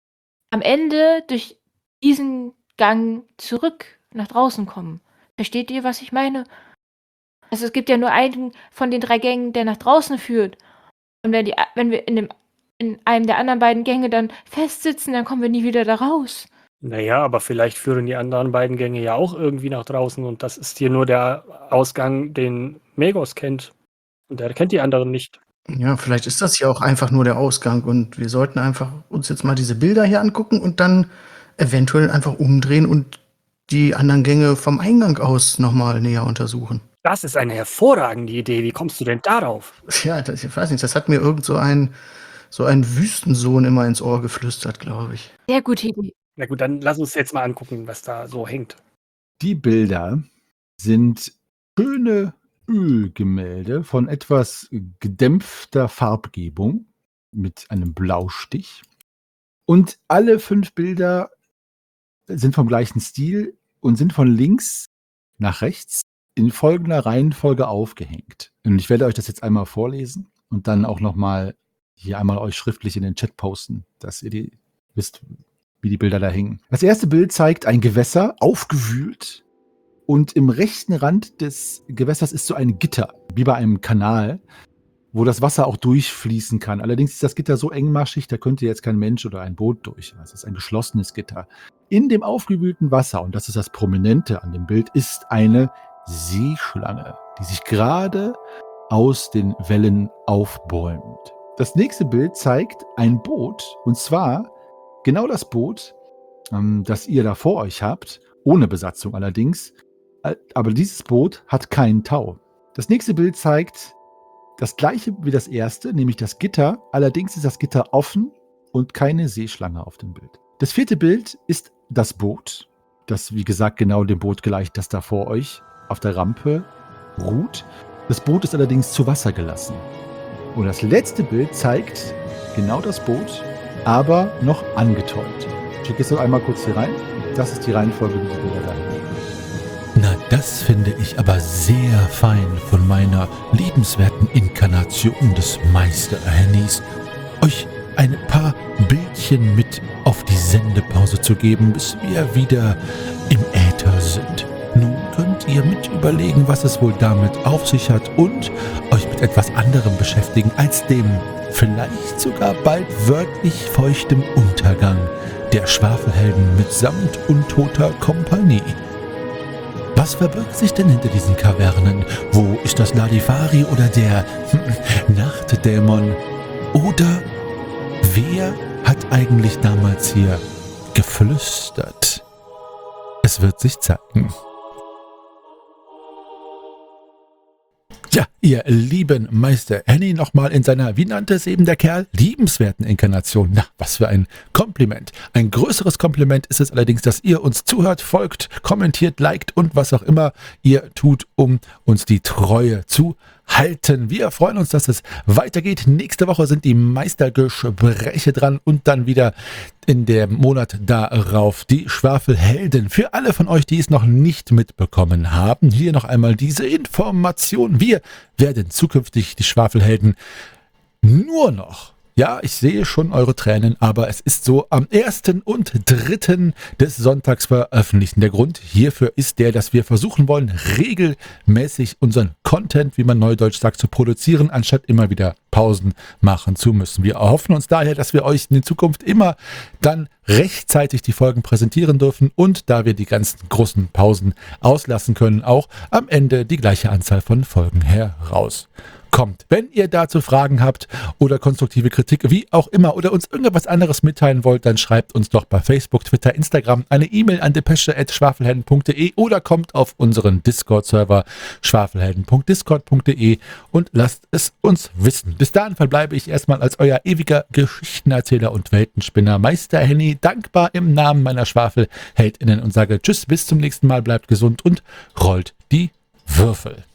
[SPEAKER 5] am Ende durch diesen Gang zurück nach draußen kommen. Versteht ihr, was ich meine? Also es gibt ja nur einen von den drei Gängen, der nach draußen führt. Und wenn, die, wenn wir in, dem, in einem der anderen beiden Gänge dann festsitzen, dann kommen wir nie wieder da raus.
[SPEAKER 9] Naja, aber vielleicht führen die anderen beiden Gänge ja auch irgendwie nach draußen und das ist hier nur der Ausgang, den Megos kennt. Und der kennt die anderen nicht.
[SPEAKER 6] Ja, vielleicht ist das ja auch einfach nur der Ausgang und wir sollten einfach uns jetzt mal diese Bilder hier angucken und dann eventuell einfach umdrehen und die anderen Gänge vom Eingang aus nochmal näher untersuchen.
[SPEAKER 9] Das ist eine hervorragende Idee. Wie kommst du denn darauf?
[SPEAKER 6] Ja, das, ich weiß nicht, das hat mir irgend so ein, so ein Wüstensohn immer ins Ohr geflüstert, glaube ich.
[SPEAKER 5] Sehr gute Idee.
[SPEAKER 9] Na gut, dann lass uns jetzt mal angucken, was da so hängt.
[SPEAKER 8] Die Bilder sind schöne Ölgemälde von etwas gedämpfter Farbgebung mit einem Blaustich. Und alle fünf Bilder sind vom gleichen Stil und sind von links nach rechts in folgender Reihenfolge aufgehängt. Und ich werde euch das jetzt einmal vorlesen und dann auch nochmal hier einmal euch schriftlich in den Chat posten, dass ihr die wisst, wie die Bilder da hängen. Das erste Bild zeigt ein Gewässer, aufgewühlt. Und im rechten Rand des Gewässers ist so ein Gitter, wie bei einem Kanal, wo das Wasser auch durchfließen kann. Allerdings ist das Gitter so engmaschig, da könnte jetzt kein Mensch oder ein Boot durch. Es ist ein geschlossenes Gitter. In dem aufgewühlten Wasser, und das ist das Prominente an dem Bild, ist eine Seeschlange, die sich gerade aus den Wellen aufbäumt. Das nächste Bild zeigt ein Boot, und zwar genau das Boot, ähm, das ihr da vor euch habt, ohne Besatzung allerdings. Aber dieses Boot hat keinen Tau. Das nächste Bild zeigt das gleiche wie das erste, nämlich das Gitter. Allerdings ist das Gitter offen und keine Seeschlange auf dem Bild. Das vierte Bild ist das Boot, das wie gesagt genau dem Boot gleicht, das da vor euch auf der Rampe ruht. Das Boot ist allerdings zu Wasser gelassen. Und das letzte Bild zeigt genau das Boot, aber noch angetäut. Ich schicke jetzt noch einmal kurz hier rein. Das ist die Reihenfolge, wie die Bilder da hinten.
[SPEAKER 7] Na, das finde ich aber sehr fein von meiner liebenswerten Inkarnation des Meister Hennys, euch ein paar Bildchen mit auf die Sendepause zu geben, bis wir wieder im Äther sind. Nun könnt ihr mit überlegen, was es wohl damit auf sich hat und euch mit etwas anderem beschäftigen als dem vielleicht sogar bald wörtlich feuchtem Untergang der Schwafelhelden mitsamt untoter Kompanie. Was verbirgt sich denn hinter diesen Kavernen? Wo ist das Ladifari oder der hm, Nachtdämon? Oder wer hat eigentlich damals hier geflüstert? Es wird sich zeigen. Ja, ihr lieben Meister Henny nochmal in seiner, wie nannte es eben der Kerl, liebenswerten Inkarnation. Na, was für ein Kompliment. Ein größeres Kompliment ist es allerdings, dass ihr uns zuhört, folgt, kommentiert, liked und was auch immer ihr tut, um uns die Treue zu halten. Wir freuen uns, dass es weitergeht. Nächste Woche sind die Meistergespräche dran und dann wieder in dem Monat darauf die Schwafelhelden. Für alle von euch, die es noch nicht mitbekommen haben, hier noch einmal diese Information. Wir werden zukünftig die Schwafelhelden nur noch, ja, ich sehe schon eure Tränen, aber es ist so, am ersten und dritten des Sonntags veröffentlichen. Der Grund hierfür ist der, dass wir versuchen wollen, regelmäßig unseren Content, wie man neudeutsch sagt, zu produzieren, anstatt immer wieder Pausen machen zu müssen. Wir erhoffen uns daher, dass wir euch in Zukunft immer dann rechtzeitig die Folgen präsentieren dürfen und da wir die ganzen großen Pausen auslassen können, auch am Ende die gleiche Anzahl von Folgen heraus. Kommt. Wenn ihr dazu Fragen habt oder konstruktive Kritik, wie auch immer, oder uns irgendwas anderes mitteilen wollt, dann schreibt uns doch bei Facebook, Twitter, Instagram eine E-Mail an depesche at schwafelhelden punkt de oder kommt auf unseren Discord-Server schwafelhelden punkt discord punkt de und lasst es uns wissen. Bis dahin verbleibe ich erstmal als euer ewiger Geschichtenerzähler und Weltenspinner Meister Henny, dankbar im Namen meiner Schwafelheldinnen und sage Tschüss, bis zum nächsten Mal, bleibt gesund und rollt die Würfel.